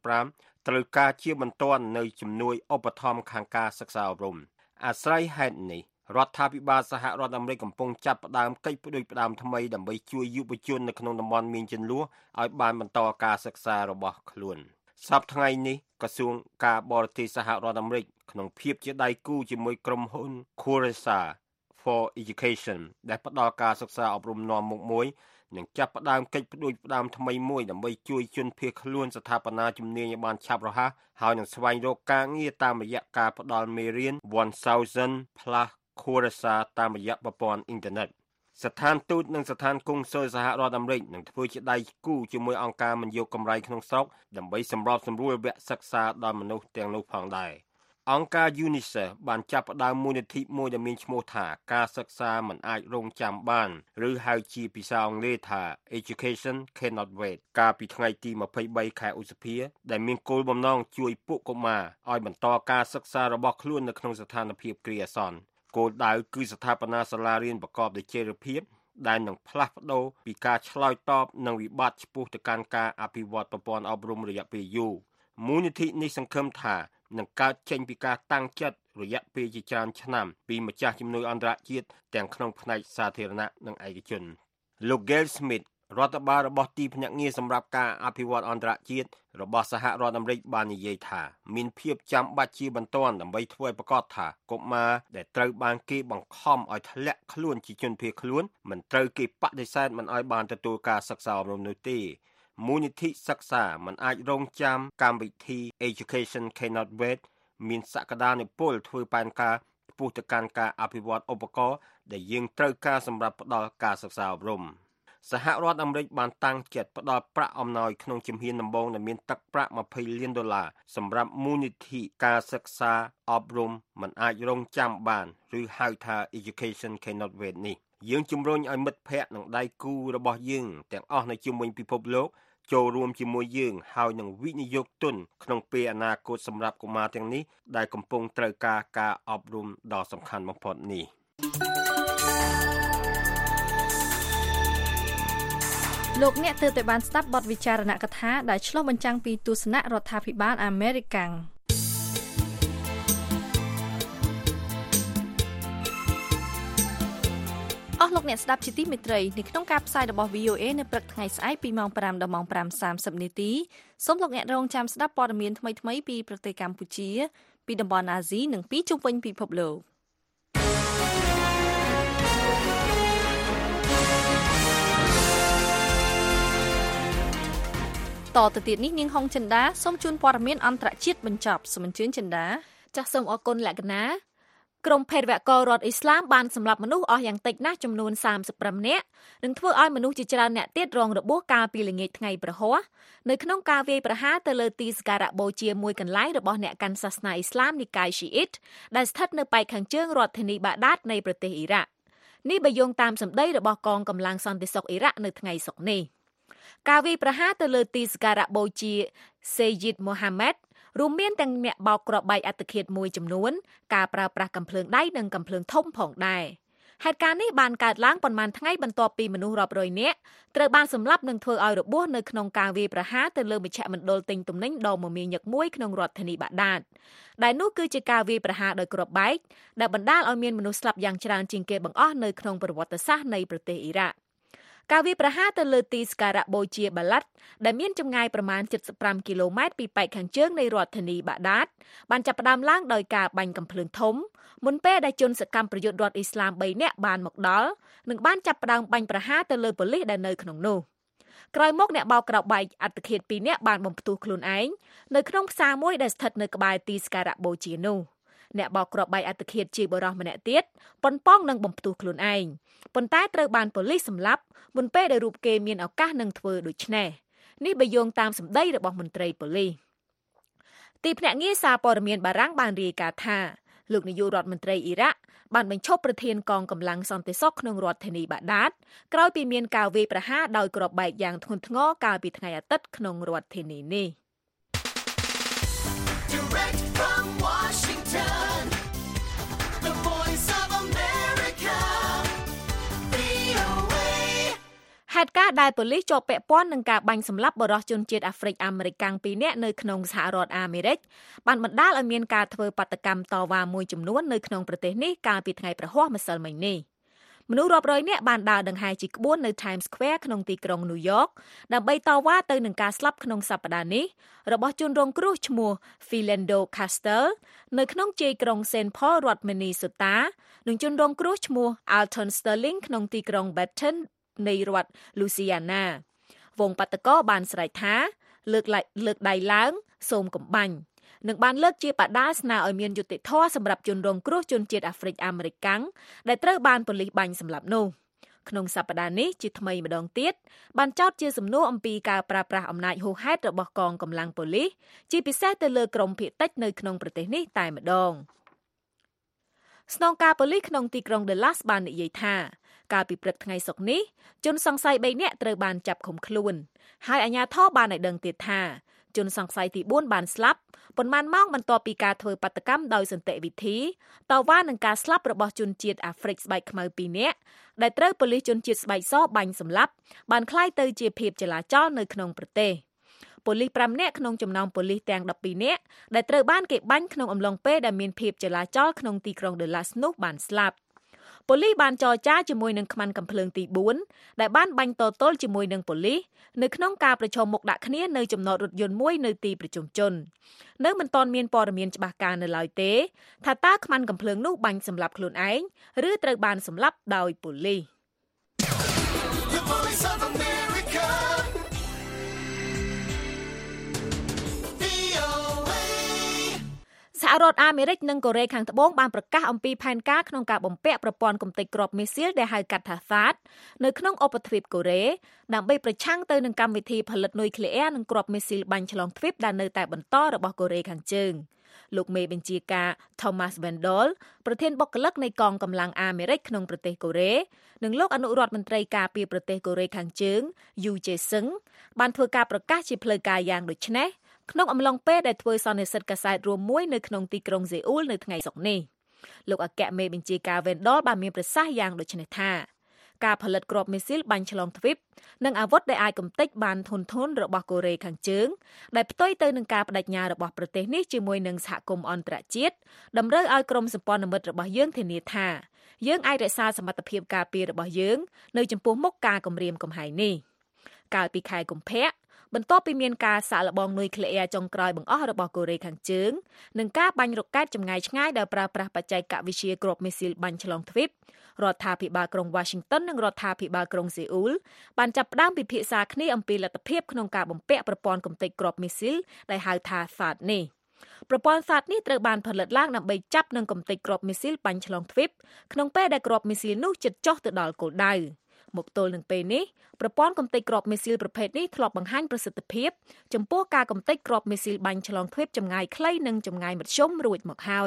35ត្រូវការជាបន្ទាន់នៅជំនួយឧបត្ថម្ភខាងការសិក្សាអប់រំអាស្រ័យហេតុនេះរដ្ឋាភិបាលសហរដ្ឋអាមេរិកកំពុងចាប់ផ្ដើមកិច្ចផ្ដួចផ្ដើមថ្មីដើម្បីជួយយុវជននៅក្នុងតំបន់មានជម្លោះឲ្យបានបន្តការសិក្សារបស់ខ្លួនសប្តាហ៍ថ្ងៃនេះក្រសួងការបរទេសសហរដ្ឋអាមេរិកក្នុងភាពជាដៃគូជាមួយក្រុមហ៊ុន Coursera for Education ដែលផ្ដល់ការសិក្សាអប់រំនាំមុខមួយនឹងចាប់ផ្ដើមកិច្ចផ្ដួចផ្ដើមថ្មីមួយដើម្បីជួយជនភៀសខ្លួនស្ថាបនាជំនាញឲ្យបានឆាប់រហ័សហើយនឹងស្វែងរកការងារតាមរយៈការផ្ដល់មេរៀន 1000 plus Coursera តាមរយៈប្រព័ន្ធអ៊ីនធឺណិតស្ថានទូតនិងស្ថានគង់ស៊ុលសហរដ្ឋអាមេរិកនឹងធ្វើជាដៃគូជាមួយអង្គការមិនយកកម្រៃក្នុងស្រុកដើម្បីសម្របសម្រួលវគ្គសិក្សាដល់មនុស្សទាំងនោះផងដែរអង្គការ UNICEF បានចាប់ផ្ដើមមូលនិធិមួយដែលមានឈ្មោះថាការសិក្សាមិនអាចរងចាំបានឬហៅជាភាសាអង់គ្លេសថា Education Cannot Wait កាលពីថ្ងៃទី23ខែឧសភាដែលមានគោលបំណងជួយពួកកុមារឲ្យបន្តការសិក្សារបស់ខ្លួននៅក្នុងស្ថានភាពគ្រាអាសន្នគោលដៅគឺស្ថាបនាសាលារៀនប្រកបដោយចីរភាពដែលនឹងផ្លាស់ប្ដូរពីការឆ្លើយតបនឹងវិបត្តិឆ្ពោះទៅកាន់ការអភិវឌ្ឍប្រព័ន្ធអប់រំរយៈពេលយូរមូលនិធិនេះសង្ឃឹមថានឹងកើតចេញពីការតាំងចិត្តរយៈពេលជាច្រើនឆ្នាំពីម្ចាស់ជំនួយអន្តរជាតិទាំងក្នុងផ្នែកសាធារណៈនិងឯកជនលោក Gail Smith រដ្ឋបាលរបស់ទីភ្នាក់ងារសម្រាប់ការអភិវឌ្ឍអន្តរជាតិរបស់សហរដ្ឋអាមេរិកបាននិយាយថាមានភាពចាំបាច់ជាបន្ទាន់ដើម្បីធ្វើឲ្យប្រកាសថាកុមារដែលត្រូវបានគេបង្ខំឲ្យធ្លាក់ខ្លួនជាជនភៀសខ្លួនមិនត្រូវគេបដិសេធមិនឲ្យបានទទួលការសិក្សាអប់រំនោះទេមូលនិធិសិក្សាមិនអាចរងចាំកម្មវិធី Education Cannot Wait មានសក្តានុពលធ្វើផែនការពុះទៅកាន់ការអភិវឌ្ឍឧបករណ៍ដែលយើងត្រូវការសម្រាប់ផ្ដល់ការសិក្សាអប់រំសហរដ្ឋអាមេរិកបានតាំងចិត្តផ្ដល់ប្រាក់អំណោយក្នុងជំហានដំបូងដែលមានទឹកប្រាក់$20លានសម្រាប់មូលនិធិការសិក្សាអប់រំមិនអាចរងចាំបានឬហៅថា Education Cannot Wait នេះយើងជំរុញឲ្យមិត្តភ័ក្តិនិងដៃគូរបស់យើងទាំងអស់នៅជុំវិញពិភពលោកចូលរួមជាមួយយើងហើយនឹងវិនិយោគទុនក្នុងពេលអនាគតសម្រាប់កុមារទាំងនេះដែលកំពុងត្រូវការអប់រំដ៏សំខាន់បំផុតនេះលោកអ្នកទើបតែបានស្ដាប់បទវិចារណកថាដែលឆ្លុះបញ្ចាំងពីទស្សនៈរដ្ឋាភិបាលអាមេរិកអស់លោកអ្នកស្ដាប់ជាទីមេត្រីនៅក្នុងការផ្សាយរបស់ VOA នៅព្រឹកថ្ងៃស្អែកពីម៉ោង 5 ដល់ម៉ោង 5:30 នាទីសូមលោកអ្នករងចាំស្ដាប់ព័ត៌មានថ្មីៗពីប្រទេសកម្ពុជាពីតំបន់អាស៊ីនិងពីជុំវិញពិភពលោកតទៅទៀតនេះនាងហុងចិន្តាសូមជូនព័ត៌មានអន្តរជាតិបញ្ចប់សូមអញ្ជើញចិន្តាចាសសូមអរគុណលក្ខណៈក្រុមភេរវកររដ្ឋអ៊ីស្លាមបានសម្លាប់មនុស្សអស់យ៉ាងតិចណាស់ចំនួន35នាក់និងធ្វើឲ្យមនុស្សជាច្រើនអ្នកទៀតរងរបួសកាលពីល្ងាចថ្ងៃប្រហ័សនៅក្នុងការវាយប្រហារទៅលើទីសក្ការៈបូជាមួយកន្លែងរបស់អ្នកកាន់សាសនាអ៊ីស្លាមនិកាយស៊ីអ៊ីតដែលស្ថិតនៅប៉ែកខាងជើងរដ្ឋធានីបាដាតនៃប្រទេសអ៊ីរ៉ាក់នេះបើយោងតាមសម្ដីរបស់កងកម្លាំងសន្តិសុខអ៊ីរ៉ាក់នៅថ្ងៃសុក្រនេះការវាយប្រហារទៅលើទីសក្ការៈបូជាសេយីតមូហាម៉ាត់រួមមានទាំងអ្នកបោកគ្រាប់បែកអត្តឃាតមួយចំនួនការប្រើប្រាស់កាំភ្លើងដៃនិងកាំភ្លើងធំផងដែរហេតុការណ៍នេះបានកើតឡើងប៉ុន្មានថ្ងៃបន្ទាប់ពីមនុស្សរាប់រយនាក់ត្រូវបានសម្លាប់និងធ្វើឲ្យរបួសនៅក្នុងការវាយប្រហារទៅលើមជ្ឈមណ្ឌលទិញទំនិញដ៏មមាញឹកមួយក្នុងរដ្ឋធានីបាដាតដែលនោះគឺជាការវាយប្រហារដោយគ្រាប់បែកដែលបណ្ដាលឲ្យមានមនុស្សស្លាប់យ៉ាងច្រើនជាងគេបង្អស់នៅក្នុងប្រវត្តិសាស្ត្រនៃប្រទេសអ៊ីរ៉ាក់ការវាយប្រហារទៅលើទីសក្ការៈបូជាបាឡាត់ដែលមានចម្ងាយប្រមាណ75គីឡូម៉ែត្រពីប៉ែកខាងជើងនៃរដ្ឋធានីបាដាតបានចាប់ផ្ដើមឡើងដោយការបាញ់កាំភ្លើងធំមុនពេលដែលជនសកម្មប្រយុទ្ធរដ្ឋអ៊ីស្លាម3នាក់បានមកដល់និងបានចាប់ផ្ដើមបាញ់ប្រហារទៅលើប៉ូលីសដែលនៅក្នុងនោះក្រោយមកអ្នកបោកក្រោកបែកអត្តឃាត2នាក់បានបំផ្ទុះខ្លួនឯងនៅក្នុងផ្សារមួយដែលស្ថិតនៅក្បែរទីសក្ការៈបូជានោះអ្នកបោកគ្រាប់បែកអត្តឃាតជាបុរសម្នាក់ទៀតប៉ុនប៉ងនឹងបំផ្ទុះខ្លួនឯងប៉ុន្តែត្រូវបានប៉ូលីសសម្លាប់មុនពេលដែលរូបគេមានឱកាសនឹងធ្វើដូច្នេះនេះបើយោងតាមសម្ដីរបស់មន្ត្រីប៉ូលីសទីភ្នាក់ងារសារព័ត៌មានបារាំងបានរាយការណ៍ថាលោកនាយករដ្ឋមន្ត្រីអ៊ីរ៉ាក់បានបញ្ឈប់ប្រធានកងកម្លាំងសន្តិសុខក្នុងរដ្ឋធានីបាដាតក្រោយពីមានការវាយប្រហារដោយគ្រាប់បែកយ៉ាងធ្ងន់ធ្ងរកាលពីថ្ងៃអាទិត្យក្នុងរដ្ឋធានីនេះDirect from Washington, the voice of America, VOA. ហេតុការណ៍ដែលប៉ូលីសជាប់ពាក់ព័ន្ធនឹងការបាញ់សម្លាប់បរិសុទ្ធជនជាតិអាហ្វ្រិកអាមេរិក2នាក់នៅក្នុងសហរដ្ឋអាមេរិកបានបណ្ដាលឲ្យមានការធ្វើបាតកម្មតវ៉ាមួយចំនួននៅក្នុងប្រទេសនេះកាលពីថ្ងៃប្រហ័សម្សិលមិញនេះមនុស្សរាប់រយនាក់បានដើរដង្ហែជាក្បួននៅ Times Square ក្នុងទីក្រុង New York ដើម្បីតវ៉ាទៅនឹងការស្លាប់ក្នុងសប្តាហ៍នេះរបស់ជនរងគ្រោះឈ្មោះ Philando Castile នៅក្នុងជ័យក្រុង Saint Paul រដ្ឋ Minnesota និងជនរងគ្រោះឈ្មោះ Alton Sterling ក្នុងទីក្រុង Baton នៃរដ្ឋ Louisiana វងបាតកោបានស្រែកថាលើកដៃឡើងសូមកំបាញ់នឹងបានលើកជាបដាស្នើឲ្យមានយុត្តិធម៌សម្រាប់ជនរងគ្រោះជនជាតិអាហ្វ្រិកអាមេរិកដែលត្រូវបានប៉ូលីសបាញ់សម្លាប់នោះក្នុងសប្តាហ៍នេះជាថ្មីម្ដងទៀតបានចោទជាសំណួរអំពីការប្រើប្រាស់អំណាចហួសហេតុរបស់កងកម្លាំងប៉ូលីសជាពិសេសទៅលើក្រុមភាគតិចនៅក្នុងប្រទេសនេះតែម្ដងស្នងការប៉ូលីសក្នុងទីក្រុង Dallas បាននិយាយថាកាលពីព្រឹកថ្ងៃសុក្រនេះជនសង្ស័យ3នាក់ត្រូវបានចាប់ឃុំខ្លួនហើយអាជ្ញាធរបានឲ្យដឹងទៀតថាជនសង្ស័យទី4បានស្លាប់ប៉ុន្មានម៉ោងបន្ទាប់ពីការធ្វើបាតកម្មដោយសន្តិវិធីតវ៉ានឹងការស្លាប់របស់ជនជាតិអាហ្វ្រិកស្បែកខ្មៅ2នាក់ដែលត្រូវប៉ូលីសជនជាតិស្បែកសបាញ់សម្លាប់បានក្លាយទៅជាភាពចលាចលនៅក្នុងប្រទេសប៉ូលីស5នាក់ក្នុងចំណោមប៉ូលីសទាំង12នាក់ដែលត្រូវបានគេបាញ់ក្នុងអំឡុងពេលដែលមានភាពចលាចលក្នុងទីក្រុង Dallas នោះបានស្លាប់ប៉ូលីសបានចរចាជាមួយនឹងខ្មាន់កាំភ្លើងទី4ដែលបានបាញ់តទល់ជាមួយនឹងប៉ូលីសនៅក្នុងការប្រជុំមុខដាក់គ្នានៅចំណតរថយន្តមួយនៅទីប្រជុំជននៅមិនទាន់មានព័ត៌មានច្បាស់ការនៅឡើយទេថាតើខ្មាន់កាំភ្លើងនោះបាញ់សម្លាប់ខ្លួនឯងឬត្រូវបានសម្លាប់ដោយប៉ូលីសសហរដ្ឋអាមេរិកនិងកូរ៉េខាងត្បូងបានប្រកាសអំពីផែនការក្នុងការបំពាក់ប្រព័ន្ធកំទេចគ្រាប់មីស៊ីលដែលហៅកាត់ថា THAAD នៅក្នុងឧបទ្វីបកូរ៉េដើម្បីប្រឆាំងទៅនឹងកម្មវិធីផលិតនុយក្លេអ៊ែរនិងគ្រាប់មីស៊ីលបាញ់ឆ្លងទ្វីបដែលនៅតែបន្តរបស់កូរ៉េខាងជើងលោកមេបញ្ជាការ Thomas Vandal ប្រធានបុគ្គលិកនៃកងកម្លាំងអាមេរិកក្នុងប្រទេសកូរ៉េនិងលោកអនុរដ្ឋមន្ត្រីការពារប្រទេសកូរ៉េខាងជើង Yoo Jae-sung បានធ្វើការប្រកាសជាផ្លូវការយ៉ាងដូចនេះក្នុងអំឡុងពេលដែលធ្វើសន្និសីទកាសែតរួមមួយនៅក្នុងទីក្រុងសេអ៊ូលនៅថ្ងៃសុក្រនេះលោកអគ្គមេបញ្ជាការ Vendol បានមានប្រសាសន៍យ៉ាងដូចនេះថាការផលិតគ្រាប់មីស៊ីលបាញ់ឆ្លងទ្វីបនិងអាវុធដែលអាចកំទេចបានធន់របស់កូរ៉េខាងជើងដែលផ្ទុយទៅនឹងការបដិញ្ញារបស់ប្រទេសនេះជាមួយនឹងសហគមន៍អន្តរជាតិតម្រូវឲ្យក្រុមសម្ព័ន្ធមិត្តរបស់យើងធានាថាយើងអាចរក្សាសមត្ថភាពការពាររបស់យើងនៅចំពោះមុខការគំរាមកំហែងនេះកាលពីខែកុម្ភៈបន្ទាប់ពីមានការសាកល្បងនុយក្លេអ៊ែរចុងក្រោយបង្អស់របស់កូរ៉េខាងជើងនិងការបាញ់រ៉ុកែតចម្ងាយឆ្ងាយដោយប្រើប្រាស់បច្ចេកវិទ្យាគ្រាប់មីស៊ីលបាញ់ឆ្លងទ្វីបរដ្ឋាភិបាលក្រុង Washington និងរដ្ឋាភិបាលក្រុងសេអ៊ូលបានចាប់ផ្ដើមពិភាក្សាគ្នាអំពីលទ្ធភាពក្នុងការបំពាក់ប្រព័ន្ធកំទេចគ្រាប់មីស៊ីលដែលហៅថា THAAD នេះប្រព័ន្ធ THAAD នេះត្រូវបានផលិតឡើងដើម្បីចាប់និងកំទេចគ្រាប់មីស៊ីលបាញ់ឆ្លងទ្វីបក្នុងពេលដែលគ្រាប់មីស៊ីលនោះជិតចុះទៅដល់គោលដៅមកទល់នឹងពេលនេះប្រព័ន្ធកំទេចគ្រាប់មីស៊ីលប្រភេទនេះធ្លាប់បង្ហាញប្រសិទ្ធភាពចំពោះការកំទេចគ្រាប់មីស៊ីលបាញ់ឆ្លងទ្វីបចម្ងាយខ្លីនិងចម្ងាយមធ្យមរួចមកហើយ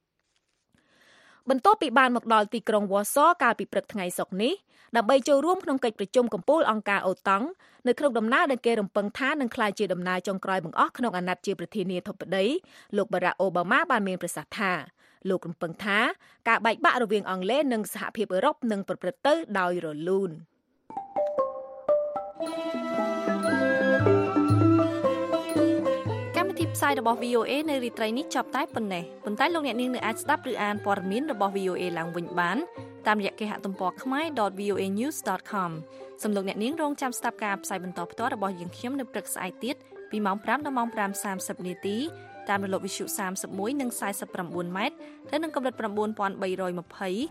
បន្ទាប់ពីបានមកដល់ទីក្រុង Warsaw កាលពីព្រឹកថ្ងៃសុក្រនេះដើម្បីចូលរួមក្នុងកិច្ចប្រជុំកំពូលអង្គការអូតង់នៅក្នុងដំណើរដែលគេរំពឹងថានឹងក្លាយជាដំណើរចុងក្រោយបង្អស់ក្នុងអាណត្តិជាប្រធានាធិបតីលោក Barack Obama បានមានប្រសាសន៍ថាលោករំពឹងថាការបែកបាក់រវាងអង់គ្លេសនិងសហភាពអឺរ៉ុបនឹងប្រព្រឹត្តទៅដោយរលូនកម្មវិធីផ្ផ្សាយរបស់ VOA នៅរាត្រីនេះចប់តែប៉ុណ្ណេះប៉ុន្តែលោកអ្នកនាងនៅអាចស្ដាប់ឬអានព័ត៌មានរបស់ VOA ឡើងវិញបានតាមរយៈគេហទំព័រ khmer.voanews.com សូមលោកអ្នកនាងរងចាំស្ដាប់ការផ្សាយបន្តផ្ទាល់របស់យើងខ្ញុំនៅព្រឹកស្អែកទៀតពីម៉ោង 5 ដល់ម៉ោង 5:30 នាទីតាមរលកវិទ្យុ31និង49ម៉ែត្រទៅនឹងកម្រិត 9320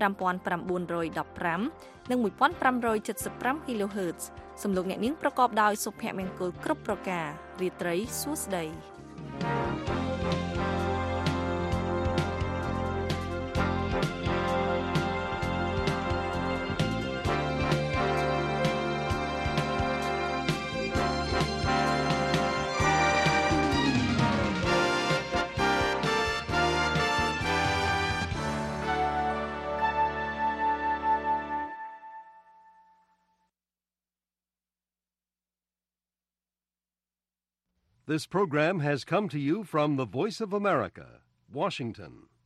5915 និង 1575 kHz សំឡេងអ្នកនាងប្រកបដោយសុភមង្គលគ្រប់ប្រការរាត្រីសួស្តី This program has come to you from the Voice of America, Washington.